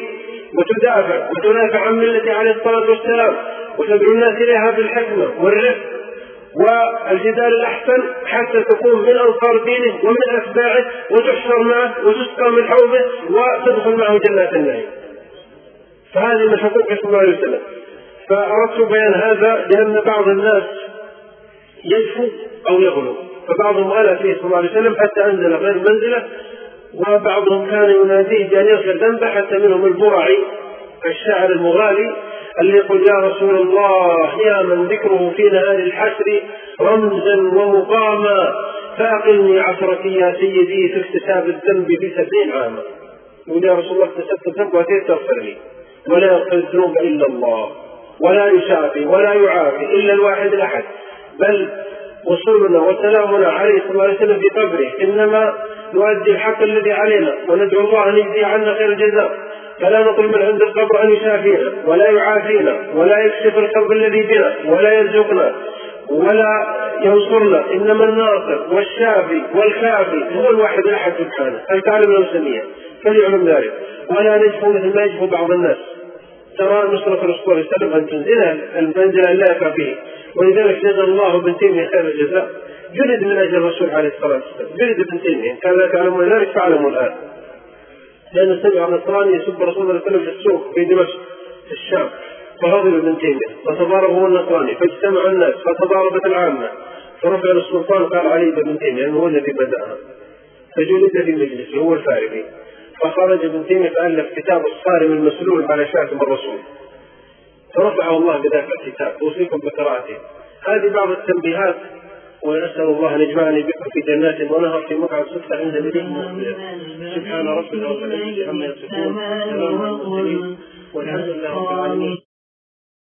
وتدافع عن ملته عليه الصلاة والسلام وتدعو الناس إليها بالحكمة والرفق والجدال الأحسن حتى تكون من أنصار دينه ومن أتباعه وتحشر معه وتسقى من حوضه وتدخل معه جنات النعيم. فهذه من حقوق صلى الله عليه وسلم. فأردت بيان هذا لأن بعض الناس يجفو أو يغلو، فبعضهم غلا فيه صلى الله عليه وسلم حتى أنزل غير منزله، وبعضهم كان يناديه بأن يغفر ذنبه، حتى منهم البرعي الشاعر المغالي اللي يقول يا رسول الله يا من ذكره في نهار الحشر رمزا ومقاما فأقلني عشرتي يا سيدي في اكتساب الذنب ب70 عاما. يقول يا رسول الله اكتسبت الذنب وأتيت تغفر لي، ولا يغفر الذنوب إلا الله ولا يشافي ولا يعافي إلا الواحد الأحد، بل وصولنا وسلامنا عليه صلى الله عليه وسلم في قبره إنما نؤدي الحق الذي علينا وندعو الله أن يجزي عنا خير الجزاء، فلا نطلب من عند القبر أن يشافينا ولا يعافينا ولا يكشف الكرب الذي بنا ولا يرزقنا ولا ينصرنا، إنما الناصر والشافي والكافي هو الواحد الأحد سبحانه التعالى من السمية. فليعلم ذلك، ولا نجفوا مثل ما يجفو بعض الناس. ترى نصرة الرسول صلى الله عليه وسلم أن تنزلها لا يكفيه، ولذلك جزى الله ابن تيمية خير الجزاء، جلد من أجل الرسول عليه الصلاة والسلام، جلد ابن تيمية، كان لا تعلمون ذلك فاعلموا الآن، لأن سمع النصراني يسب الرسول صلى الله عليه وسلم في السوق في دمشق في الشام، فغضب ابن تيمية وتضاربه النصراني، فاجتمع الناس فتضاربت العامة، فرفع السلطان قال علي بن تيمية أنه هو الذي بدأها، فجلد في مجلسه هو الفارقي، فخرج ابن تيمية فألف كتاب الصارم المسلول على شاتم الرسول، فرفعه الله بذلك الكتاب، أوصيكم بقراءته. هذه بعض التنبيهات، ونسأل الله أن يجمعني بكم في جنات ونهر في مقعد صدق عند مليك مخبر. سبحان ربك رب العزة عما يصفون، سلام على المرسلين، والحمد لله رب العالمين.